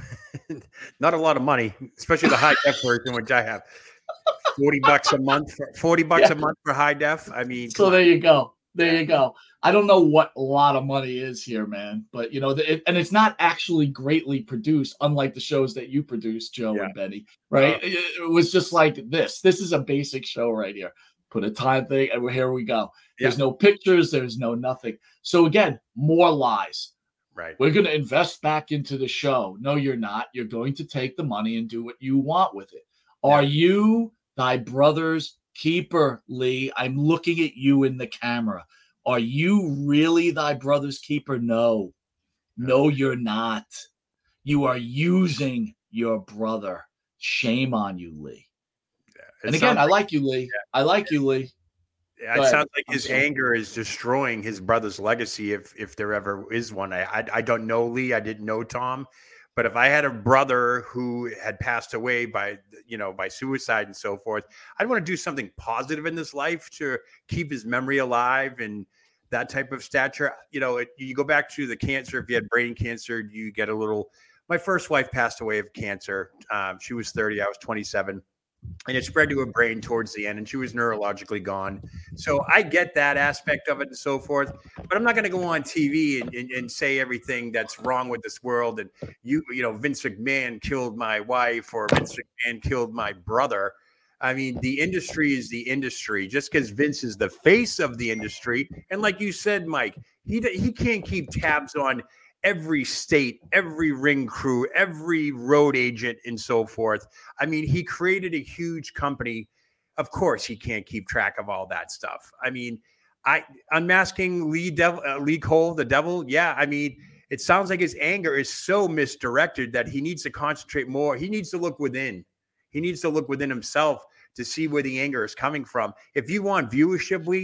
Not a lot of money, especially the high def version, which I have. forty bucks a month for forty bucks yeah. a month for high def. I mean, so there you go. There yeah. you go. I don't know what a lot of money is here, man, but you know, it, and it's not actually greatly produced, unlike the shows that you produce, Joe yeah. and Benny, right? Uh, it, it was just like this. This is a basic show right here. Put a time thing, and here we go. There's yeah. no pictures. There's no nothing. So again, more lies. Right. We're going to invest back into the show. No, you're not. You're going to take the money and do what you want with it. Are yeah. you thy brother's keeper, Lee? I'm looking at you in the camera. Are you really thy brother's keeper? No. No, you're not. You are using your brother. Shame on you, Lee. Yeah, and again, like, I like you, Lee. Yeah. I like you, Lee. Yeah, it sounds like his anger is destroying his brother's legacy, if if there ever is one. I, I I don't know Lee. I didn't know Tom. But if I had a brother who had passed away by, you know, by suicide and so forth, I'd want to do something positive in this life to keep his memory alive and that type of stature. You know, it, you go back to the cancer. If you had brain cancer, you get a little. My first wife passed away of cancer. Um, she was thirty. I was twenty-seven. And it spread to her brain towards the end, and she was neurologically gone. So I get that aspect of it and so forth, but I'm not going to go on T V and, and, and say everything that's wrong with this world. And you, you know, Vince McMahon killed my wife, or Vince McMahon killed my brother. I mean, the industry is the industry. Just because Vince is the face of the industry, and like you said, Mike, he he can't keep tabs on every state, every ring crew, every road agent, and so forth. I mean, he created a huge company. Of course, he can't keep track of all that stuff. I mean, I unmasking Lee Devil, uh, Lee Cole, the devil. Yeah, I mean, it sounds like his anger is so misdirected that he needs to concentrate more. He needs to look within. He needs to look within himself to see where the anger is coming from. If you want viewership, Lee,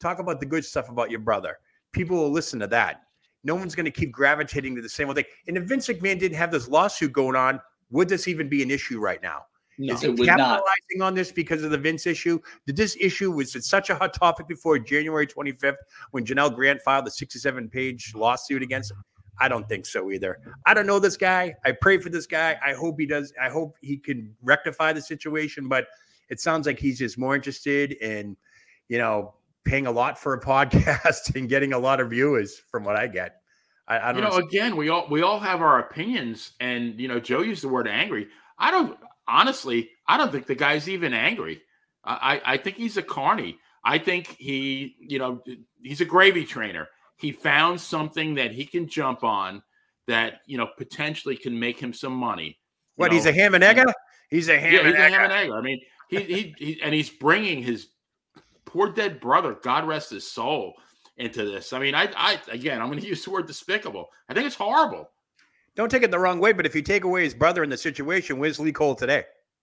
Talk about the good stuff about your brother. People will listen to that. No one's going to keep gravitating to the same old thing. And if Vince McMahon didn't have this lawsuit going on, would this even be an issue right now? No, Is he it would capitalizing not. on this because of the Vince issue? Did this issue, was it such a hot topic before January twenty-fifth when Janelle Grant filed the sixty-seven page lawsuit against him? I don't think so either. I don't know this guy. I pray for this guy. I hope he does. I hope he can rectify the situation, but it sounds like he's just more interested in, you know, paying a lot for a podcast and getting a lot of viewers from what I get. I, I don't you know, know. Again, we all we all have our opinions, and you know, Joe used the word angry. I don't honestly, I don't think the guy's even angry. I, I think he's a carny. I think he, you know, he's a gravy trainer. He found something that he can jump on that, you know, potentially can make him some money. What, know? he's a ham and egger? He's a ham yeah, and he's egger. a ham and egger. I mean, he, he, he, and he's bringing his poor dead brother, God rest his soul, into this. I mean, I, I again, I'm going to use the word despicable. I think it's horrible. Don't take it the wrong way, but if you take away his brother in the situation, where's Lee Cole today?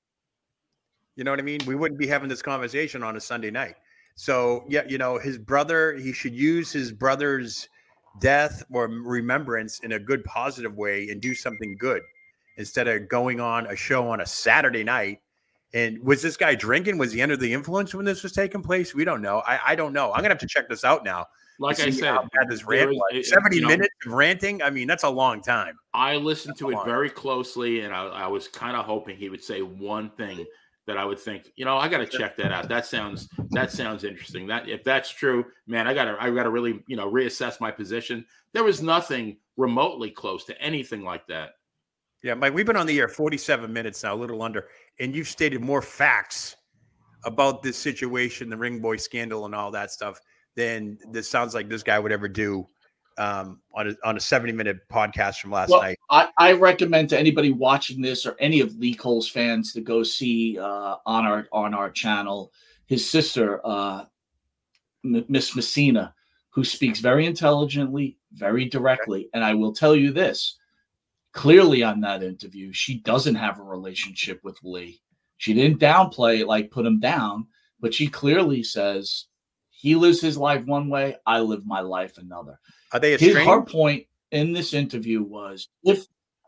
You know what I mean? We wouldn't be having this conversation on a Sunday night. So, yeah, you know, his brother, he should use his brother's death or remembrance in a good, positive way and do something good instead of going on a show on a Saturday night. And was this guy drinking? Was he under the influence when this was taking place? We don't know. I, I don't know. I'm going to have to check this out now. Like I said, how bad this rant was. seventy you know, minutes of ranting. I mean, that's a long time. I listened that's to it very closely, and I, I was kind of hoping he would say one thing that I would think, you know, I got to check that out. That sounds that sounds interesting. That if that's true, man, I got to I got to really, you know, reassess my position. There was nothing remotely close to anything like that. Yeah, Mike, we've been on the air forty-seven minutes now, a little under, and you've stated more facts about this situation, the Ring Boy scandal and all that stuff, than this sounds like this guy would ever do um, on a on a seventy minute podcast from last well, night. I, I recommend to anybody watching this or any of Lee Cole's fans to go see uh, on our on our channel his sister, uh, M- Miss Messina, who speaks very intelligently, very directly. And I will tell you this. Clearly on that interview, she doesn't have a relationship with Lee. She didn't downplay it, like put him down, but she clearly says he lives his life one way, I live my life another. Are they his estranged? her point in this interview was if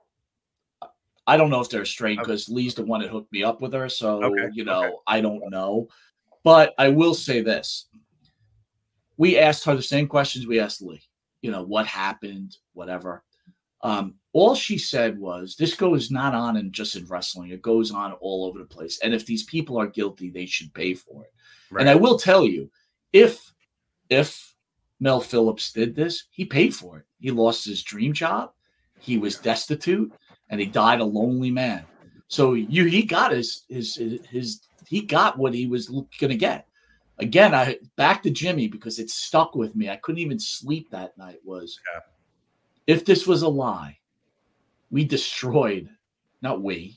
I don't know if they're estranged because okay. Lee's the one that hooked me up with her. So, okay. you know, okay. I don't know. But I will say this. We asked her the same questions we asked Lee. You know, what happened, whatever. Um, all she said was, this goes not on in just in wrestling. It goes on all over the place. And if these people are guilty, they should pay for it. Right. And I will tell you, if if Mel Phillips did this, he paid for it. He lost his dream job. He was destitute, and he died a lonely man. So you, he got his his his he got what he was going to get. Again, I back to Jimmy because it stuck with me. I couldn't even sleep that night. Was yeah. If this was a lie, we destroyed, not we,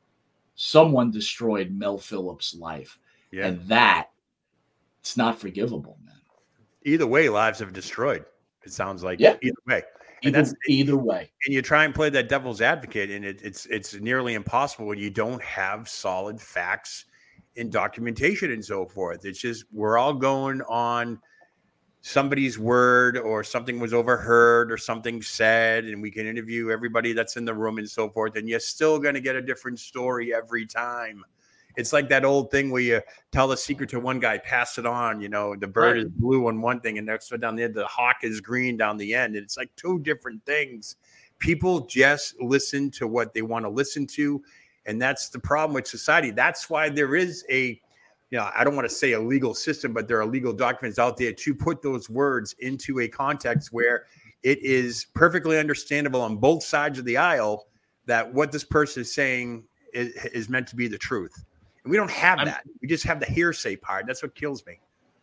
someone destroyed Mel Phillips' life. Yeah. And that, it's not forgivable, man. Either way, lives have destroyed. It sounds like yeah. either way. And either, that's, either way. And you try and play that devil's advocate, and it, it's it's nearly impossible when you don't have solid facts and documentation and so forth. It's just we're all going on somebody's word, or something was overheard or something said, and we can interview everybody that's in the room and so forth, and you're still going to get a different story every time. It's like that old thing where you tell a secret to one guy, pass it on, you know, the bird right. is blue on one thing and next one down there, the hawk is green down the end. And it's like two different things. People just listen to what they want to listen to. And that's the problem with society. That's why there is a, you know, I don't want to say a legal system, but there are legal documents out there to put those words into a context where it is perfectly understandable on both sides of the aisle that what this person is saying is, is meant to be the truth. And we don't have that. I'm, we just have the hearsay part. That's what kills me.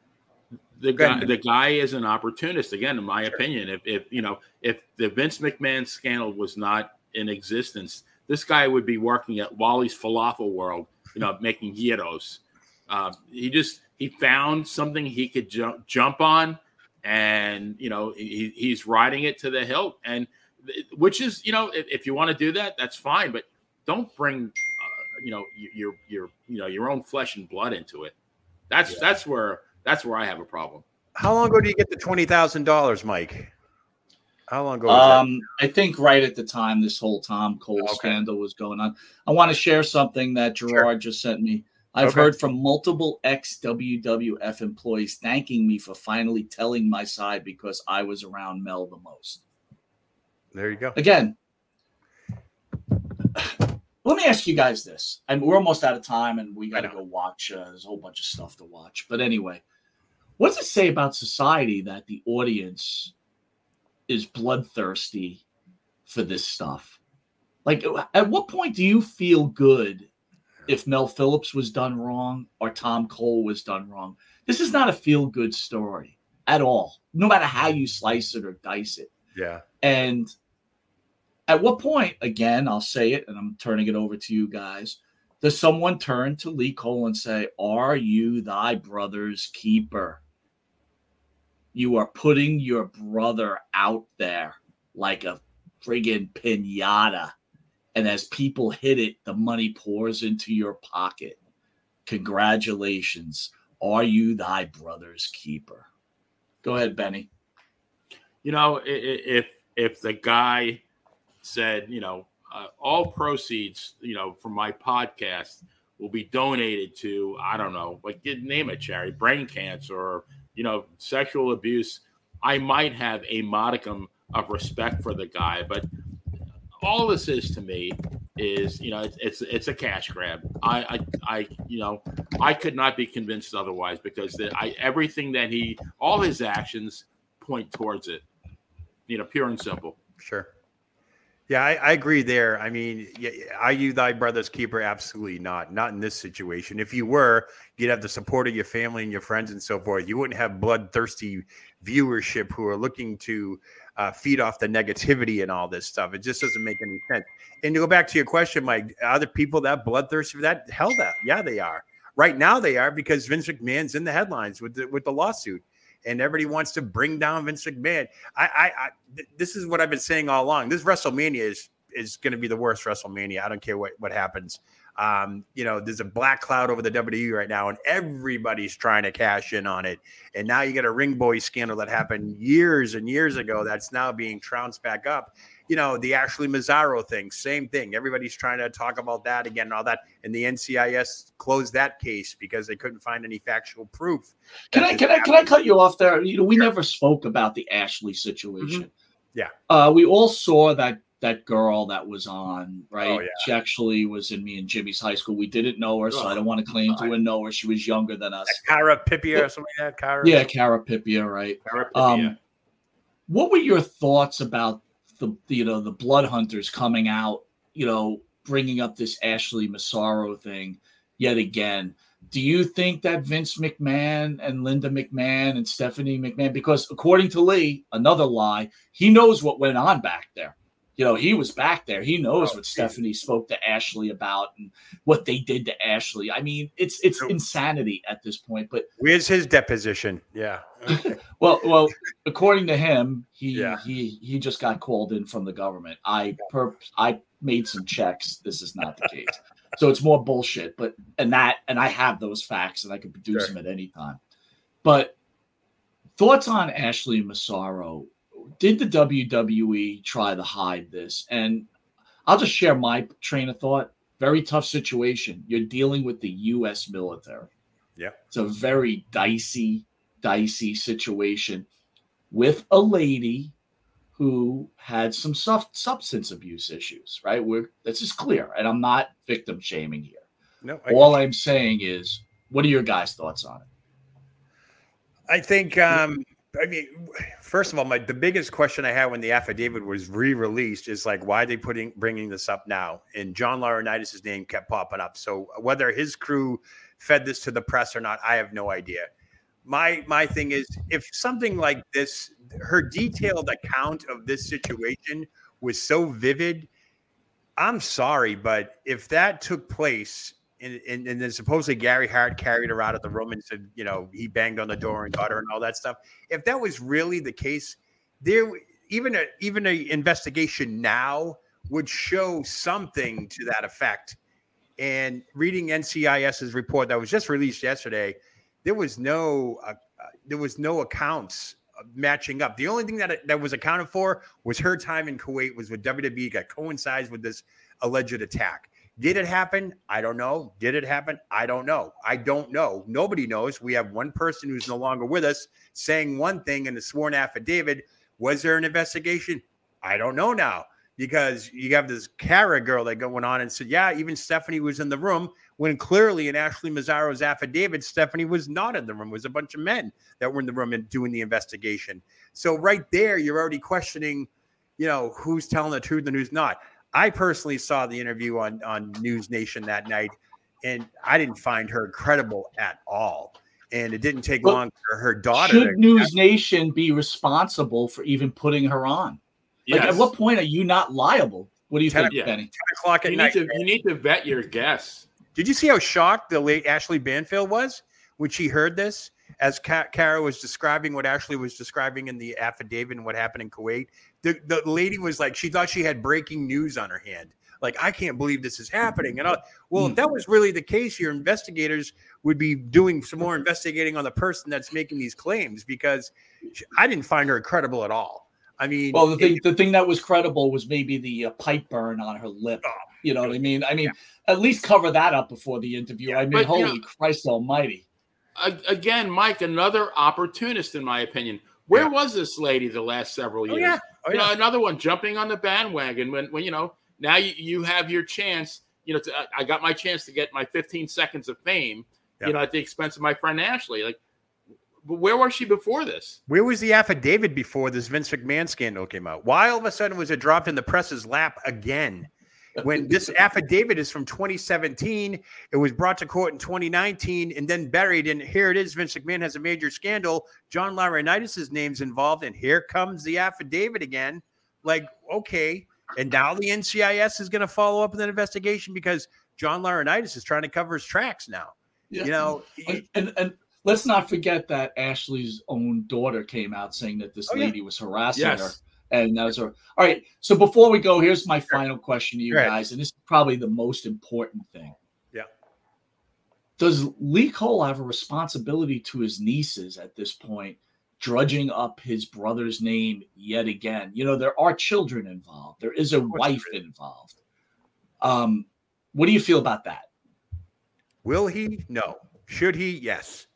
The guy, the guy is an opportunist. Again, in my sure. opinion, if, if, you know, if the Vince McMahon scandal was not in existence, this guy would be working at Wally's Falafel World, you know, making gyros. Uh, he just he found something he could jump jump on, and you know he, he's riding it to the hilt, and which is you know if, if you want to do that, that's fine, but don't bring uh, you know your your you know your own flesh and blood into it. That's yeah. that's where that's where I have a problem. How long ago did you get the twenty thousand dollars, Mike? How long ago? Um, I think right at the time this whole Tom Cole okay. scandal was going on. I want to share something that Gerard sure. just sent me. I've okay. heard from multiple ex-W W F employees thanking me for finally telling my side because I was around Mel the most. There you go. Again, let me ask you guys this. I mean, we're almost out of time, and we got to go watch. Uh, there's a whole bunch of stuff to watch. But anyway, what does it say about society that the audience is bloodthirsty for this stuff? Like, at what point do you feel good if Mel Phillips was done wrong or Tom Cole was done wrong? This is not a feel-good story at all, no matter how you slice it or dice it. Yeah. And at what point, again, I'll say it, and I'm turning it over to you guys, does someone turn to Lee Cole and say, are you thy brother's keeper? You are putting your brother out there like a friggin' piñata. And as people hit it, the money pours into your pocket. Congratulations. Are you thy brother's keeper? Go ahead, Benny. You know, if if the guy said, you know, uh, all proceeds, you know, from my podcast will be donated to, I don't know, like name it, charity, brain cancer, or, you know, sexual abuse, I might have a modicum of respect for the guy. But all this is to me is, you know, it's it's, it's a cash grab. I, I, I, you know, I could not be convinced otherwise because the, I everything that he, all his actions point towards it, you know, pure and simple. Sure. Yeah, I, I agree there. I mean, yeah, are you thy brother's keeper? Absolutely not. Not in this situation. If you were, you'd have the support of your family and your friends and so forth. You wouldn't have bloodthirsty viewership who are looking to uh, feed off the negativity and all this stuff. It just doesn't make any sense. And to go back to your question, Mike, are there people that bloodthirsty for that? Hell, that yeah, they are. Right now, they are because Vince McMahon's in the headlines with the, with the lawsuit. And everybody wants to bring down Vince McMahon. I, I, I th- this is what I've been saying all along. This WrestleMania is is going to be the worst WrestleMania. I don't care what, what happens. Um, you know, there's a black cloud over the W W E right now, and everybody's trying to cash in on it. And now you get a Ring Boy scandal that happened years and years ago that's now being trounced back up. You know, the Ashley Mazzaro thing, same thing. Everybody's trying to talk about that again and all that. And the N C I S closed that case because they couldn't find any factual proof. Can I can I can I cut you off there? You know, we never spoke about the Ashley situation. Mm-hmm. Yeah. Uh, we all saw that that girl that was on, right? Oh, yeah. She actually was in me and Jimmy's high school. We didn't know her, so I don't want to claim to know her. She was younger than us. Cara Pipia or something like that. Cara. Yeah, Cara Pipia, right? Cara Pipia. Um, what were your thoughts about the, you know, the blood hunters coming out, you know, bringing up this Ashley Massaro thing yet again? Do you think that Vince McMahon and Linda McMahon and Stephanie McMahon, because according to Lee, another lie, he knows what went on back there. You know, he was back there. He knows oh, what Stephanie spoke to Ashley about and what they did to Ashley. I mean, it's it's insanity at this point. But where's his deposition? Yeah. Okay. well, well, according to him, he yeah. he he just got called in from the government. I perp I made some checks. This is not the case. So it's more bullshit. But and that and I have those facts and I can produce sure. them at any time. But thoughts on Ashley Massaro? Did the W W E try to hide this? And I'll just share my train of thought. Very tough situation. You're dealing with the U S military. Yeah. It's a very dicey, dicey situation with a lady who had some sub- substance abuse issues, right? We're, this is clear. And I'm not victim shaming here. No. I All I'm saying is, what are your guys' thoughts on it? I think, um, I mean, first of all, my the biggest question I had when the affidavit was re-released is like, why are they putting bringing this up now? And John Laurinaitis' name kept popping up. So whether his crew fed this to the press or not, I have no idea. My my thing is, if something like this, her detailed account of this situation was so vivid, I'm sorry, but if that took place, And, and, and then supposedly Gary Hart carried her out of the room and said, you know, he banged on the door and got her and all that stuff. If that was really the case, there even a even a investigation now would show something to that effect. And reading N C I S's report that was just released yesterday, there was no uh, uh, there was no accounts matching up. The only thing that that was accounted for was her time in Kuwait was with W W E, got coincides with this alleged attack. Did it happen? I don't know. Did it happen? I don't know. I don't know. Nobody knows. We have one person who's no longer with us saying one thing in the sworn affidavit. Was there an investigation? I don't know now, because you have this Kara girl that went on and said, yeah, even Stephanie was in the room, when clearly in Ashley Mazzaro's affidavit, Stephanie was not in the room. It was a bunch of men that were in the room and doing the investigation. So right there, you're already questioning, you know, who's telling the truth and who's not. I personally saw the interview on, on News Nation that night, and I didn't find her credible at all. And it didn't take but long for her daughter. Should to, News Nation be responsible for even putting her on? Like, yes. At what point are you not liable? What do you think, yeah. Benny? ten o'clock at you night. Need to, you need to vet your guests. Did you see how shocked the late Ashley Banfield was when she heard this? As Kara was describing what Ashley was describing in the affidavit and what happened in Kuwait, the, the lady was like, she thought she had breaking news on her hand. Like, I can't believe this is happening. And I, well, mm. if that was really the case, your investigators would be doing some more investigating on the person that's making these claims, because she, I didn't find her credible at all. I mean, well, the thing, it, the thing that was credible was maybe the uh, pipe burn on her lip. Oh, you know what I mean? I mean, yeah. At least cover that up before the interview. Yeah, I mean, but, holy you know, Christ almighty. Again, Mike, another opportunist, in my opinion. Where yeah. was this lady the last several years? Oh, yeah. Oh, you yeah. know, another one jumping on the bandwagon when, when you know, now you, you have your chance. You know, to, I got my chance to get my fifteen seconds of fame, yeah. you know, at the expense of my friend Ashley. Like, where was she before this? Where was the affidavit before this Vince McMahon scandal came out? Why all of a sudden was it dropped in the press's lap again? When this affidavit is from twenty seventeen, it was brought to court in twenty nineteen and then buried. And here it is. Vince McMahon has a major scandal. John Laurinaitis' name's involved. And here comes the affidavit again. Like, okay. And now the N C I S is going to follow up with an investigation because John Laurinaitis is trying to cover his tracks now. Yeah. You know, and, and, and let's not forget that Ashley's own daughter came out saying that this oh, lady yeah. was harassing yes. her. And that was her. All right. So before we go, here's my sure. final question to you right. guys. And this is probably the most important thing. Yeah. Does Lee Cole have a responsibility to his nieces at this point, drudging up his brother's name yet again? You know, there are children involved. There is a wife involved. Um, what do you feel about that? Will he? No. Should he? Yes.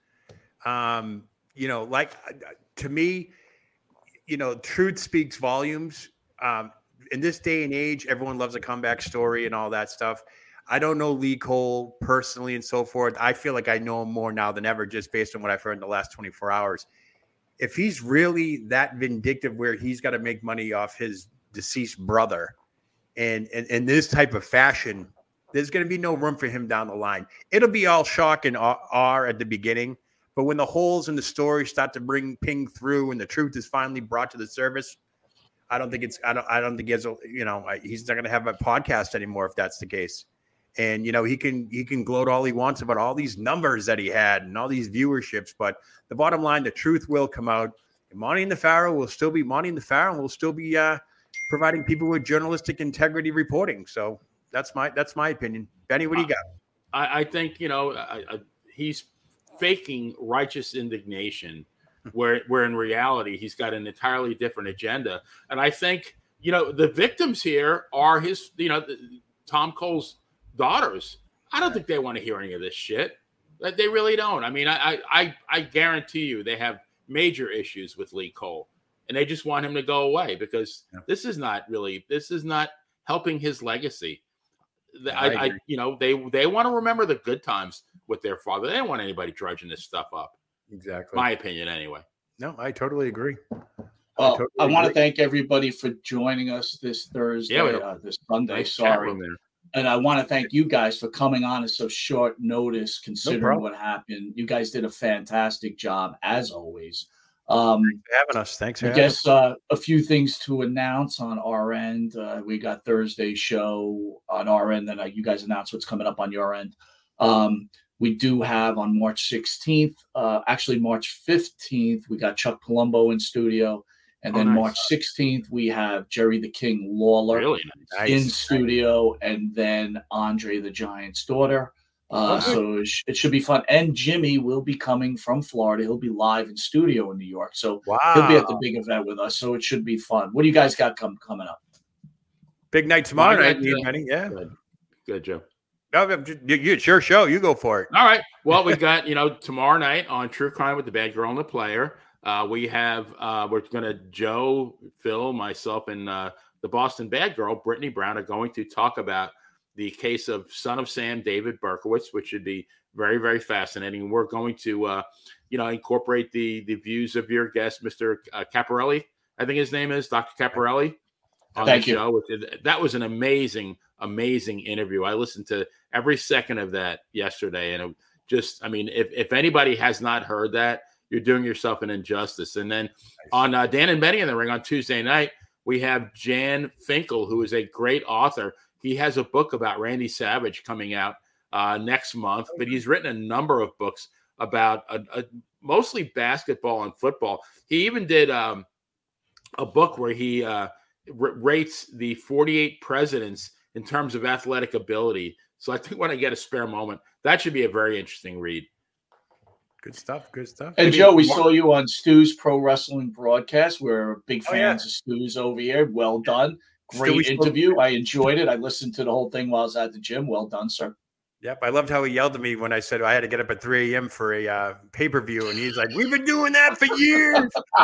Um, you know, like to me, you know, truth speaks volumes. Um, in this day and age, everyone loves a comeback story and all that stuff. I don't know Lee Cole personally and so forth. I feel like I know him more now than ever, just based on what I've heard in the last twenty-four hours. If he's really that vindictive where he's got to make money off his deceased brother and in this type of fashion, there's going to be no room for him down the line. It'll be all shock and awe at the beginning. But when the holes in the story start to bring ping through and the truth is finally brought to the surface, I don't think it's, I don't, I don't think he's, you know, he's not going to have a podcast anymore if that's the case. And, you know, he can, he can gloat all he wants about all these numbers that he had and all these viewerships. But the bottom line, the truth will come out. And Monty and the Pharaoh will still be Monty and the Pharaoh and will still be uh, providing people with journalistic integrity reporting. So that's my, that's my opinion. Benny, what do you got? I, I think, you know, I, I, he's faking righteous indignation where, where in reality, he's got an entirely different agenda. And I think, you know, the victims here are his, you know, Tom Cole's daughters. I don't think they want to hear any of this shit. They really don't. I mean, I, I, I guarantee you they have major issues with Lee Cole and they just want him to go away because yeah. this is not really, this is not helping his legacy. Yeah, I, I, I, you know, they, they want to remember the good times with their father. They don't want anybody drudging this stuff up. Exactly. My opinion anyway. No, I totally agree. Well, I, totally I want to thank everybody for joining us this Thursday, yeah, uh, this Sunday. Nice sorry. And I want to thank you guys for coming on at so short notice, considering no what happened. You guys did a fantastic job, as always. Um, Thanks for having us. Thanks for I having guess uh, a few things to announce on our end. Uh, we got Thursday's show on our end, and uh, you guys announce what's coming up on your end. Um, we do have on March sixteenth, uh, actually March fifteenth, we got Chuck Palumbo in studio. And then oh, nice. March sixteenth, we have Jerry the King Lawler really nice. in studio, and then Andre the Giant's daughter. Uh, so it, sh- it should be fun. And Jimmy will be coming from Florida. He'll be live in studio in New York. So wow. he'll be at the big event with us. So it should be fun. What do you guys got come, coming up? Big night tomorrow well, night. Uh, yeah. Good. Good, Joe. No, you, you, it's your show. You go for it. All right. Well, we've got, you know, tomorrow night on True Crime with the Bad Girl and the Player. Uh, we have, uh, we're going to, Joe, Phil, myself, and uh, the Boston Bad Girl, Brittany Brown, are going to talk about the case of Son of Sam, David Berkowitz, which should be very, very fascinating. We're going to, uh, you know, incorporate the the views of your guest, Mister Uh, Caparelli, I think his name is, Doctor Caparelli, on Thank the you. show. That was an amazing, amazing interview. I listened to every second of that yesterday, and it just, I mean, if, if anybody has not heard that, you're doing yourself an injustice. And then on uh, Dan and Benny in the Ring on Tuesday night, we have Jan Finkel, who is a great author. He has a book about Randy Savage coming out uh, next month, but he's written a number of books about a, a, mostly basketball and football. He even did um, a book where he uh, r- rates the forty-eight presidents in terms of athletic ability. So I think when I get a spare moment, that should be a very interesting read. Good stuff. Good stuff. And Joe, we saw you on Stu's Pro Wrestling broadcast. We're big fans oh, yeah. of Stu's over here. Well done. Great Stewie interview. I enjoyed it. I listened to the whole thing while I was at the gym. Well done, sir. Yep. I loved how he yelled at me when I said I had to get up at three a.m. for a uh, pay-per-view. And he's like, we've been doing that for years.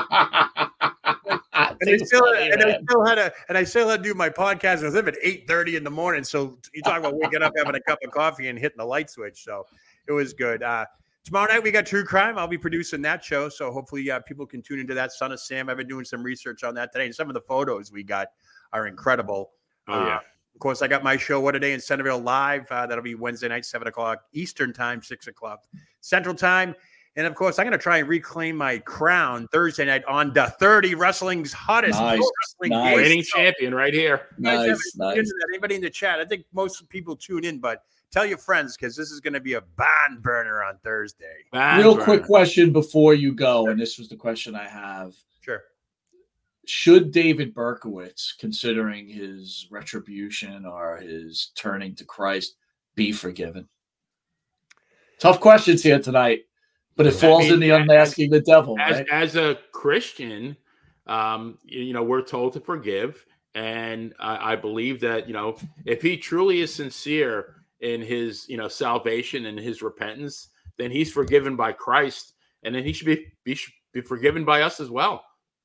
and, I still, and I still had to, and I still had to do my podcast with him at eight thirty in the morning. So you talk about waking up, having a cup of coffee and hitting the light switch. So it was good. Uh, Tomorrow night, we got True Crime. I'll be producing that show, so hopefully uh, people can tune into that. Son of Sam. I've been doing some research on that today, and some of the photos we got are incredible. Oh, yeah. Uh, of course, I got my show, What a Day in Centerville, live. Uh, that'll be Wednesday night, seven o'clock Eastern Time, six o'clock Central Time. And, of course, I'm going to try and reclaim my crown Thursday night on the thirty Wrestling's hottest Nice. wrestling Nice. Reigning champion right here. Nice, nice. Anybody in the chat? I think most people tune in, but tell your friends because this is going to be a barn burner on Thursday. Barn Real burner. quick question before you go, and this was the question I have. Sure. Should David Berkowitz, considering his retribution or his turning to Christ, be forgiven? Tough questions here tonight, but it falls I mean, in the unmasking the devil. As, right? as a Christian, um, you know, we're told to forgive. And I, I believe that, you know, if he truly is sincere in his, you know, salvation and his repentance, then he's forgiven by Christ, and then he should be be, should be forgiven by us as well.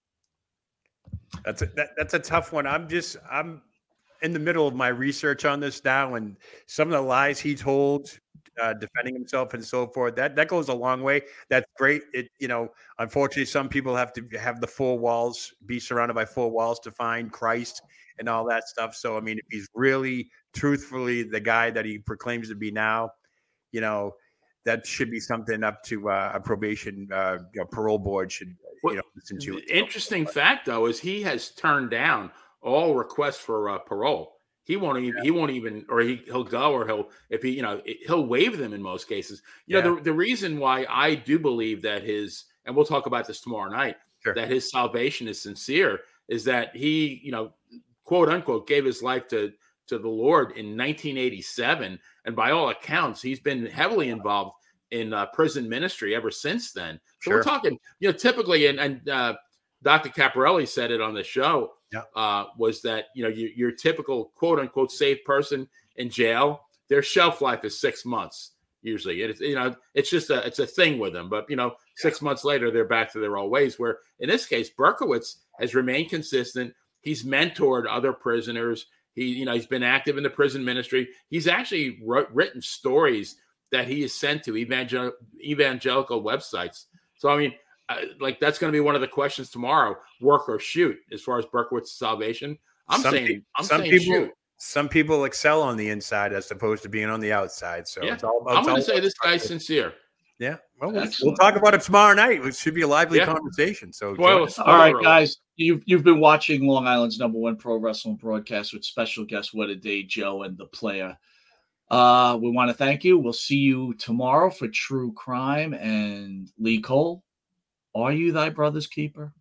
That's a, that, that's a tough one. I'm just I'm in the middle of my research on this now, and some of the lies he told, uh, defending himself and so forth. That that goes a long way. That's great. It you know, unfortunately, some people have to have the four walls, be surrounded by four walls to find Christ and all that stuff. So I mean, if he's really truthfully the guy that he proclaims to be now, you know, that should be something up to uh, a probation uh, you know, parole board should you know listen to. The interesting fact though is he has turned down all requests for uh, parole. He won't even yeah. he won't even or he he'll go or he'll if he you know he'll waive them in most cases. You yeah. know the the reason why I do believe that his and we'll talk about this tomorrow night sure. that his salvation is sincere is that he you know quote unquote gave his life to to the Lord in nineteen eighty-seven, and by all accounts, he's been heavily involved in uh, prison ministry ever since then. So sure. we're talking, you know, typically, and, and uh, Doctor Caparelli said it on the show, yeah. uh, was that, you know, you, your typical quote unquote safe person in jail, their shelf life is six months usually. It's, you know, it's just a, it's a thing with them. But, you know, six yeah. months later, they're back to their old ways, where in this case, Berkowitz has remained consistent. He's mentored other prisoners. He, you know, he's been active in the prison ministry. He's actually wrote, written stories that he is sent to evangel- evangelical websites. So, I mean, uh, like that's going to be one of the questions tomorrow: work or shoot, as far as Berkowitz's salvation. I'm some saying, pe- I'm some saying people, shoot. Some people excel on the inside as opposed to being on the outside. So, yeah. it's all about. I'm going to say this guy's sincere. Yeah, well, we'll, we'll talk about it tomorrow night. It should be a lively yeah. conversation. So, well, all right, guys, you've you've been watching Long Island's number one pro wrestling broadcast with special guest What a Day Joe and the Player. Uh, we want to thank you. We'll see you tomorrow for True Crime and Lee Cole. Are you thy brother's keeper?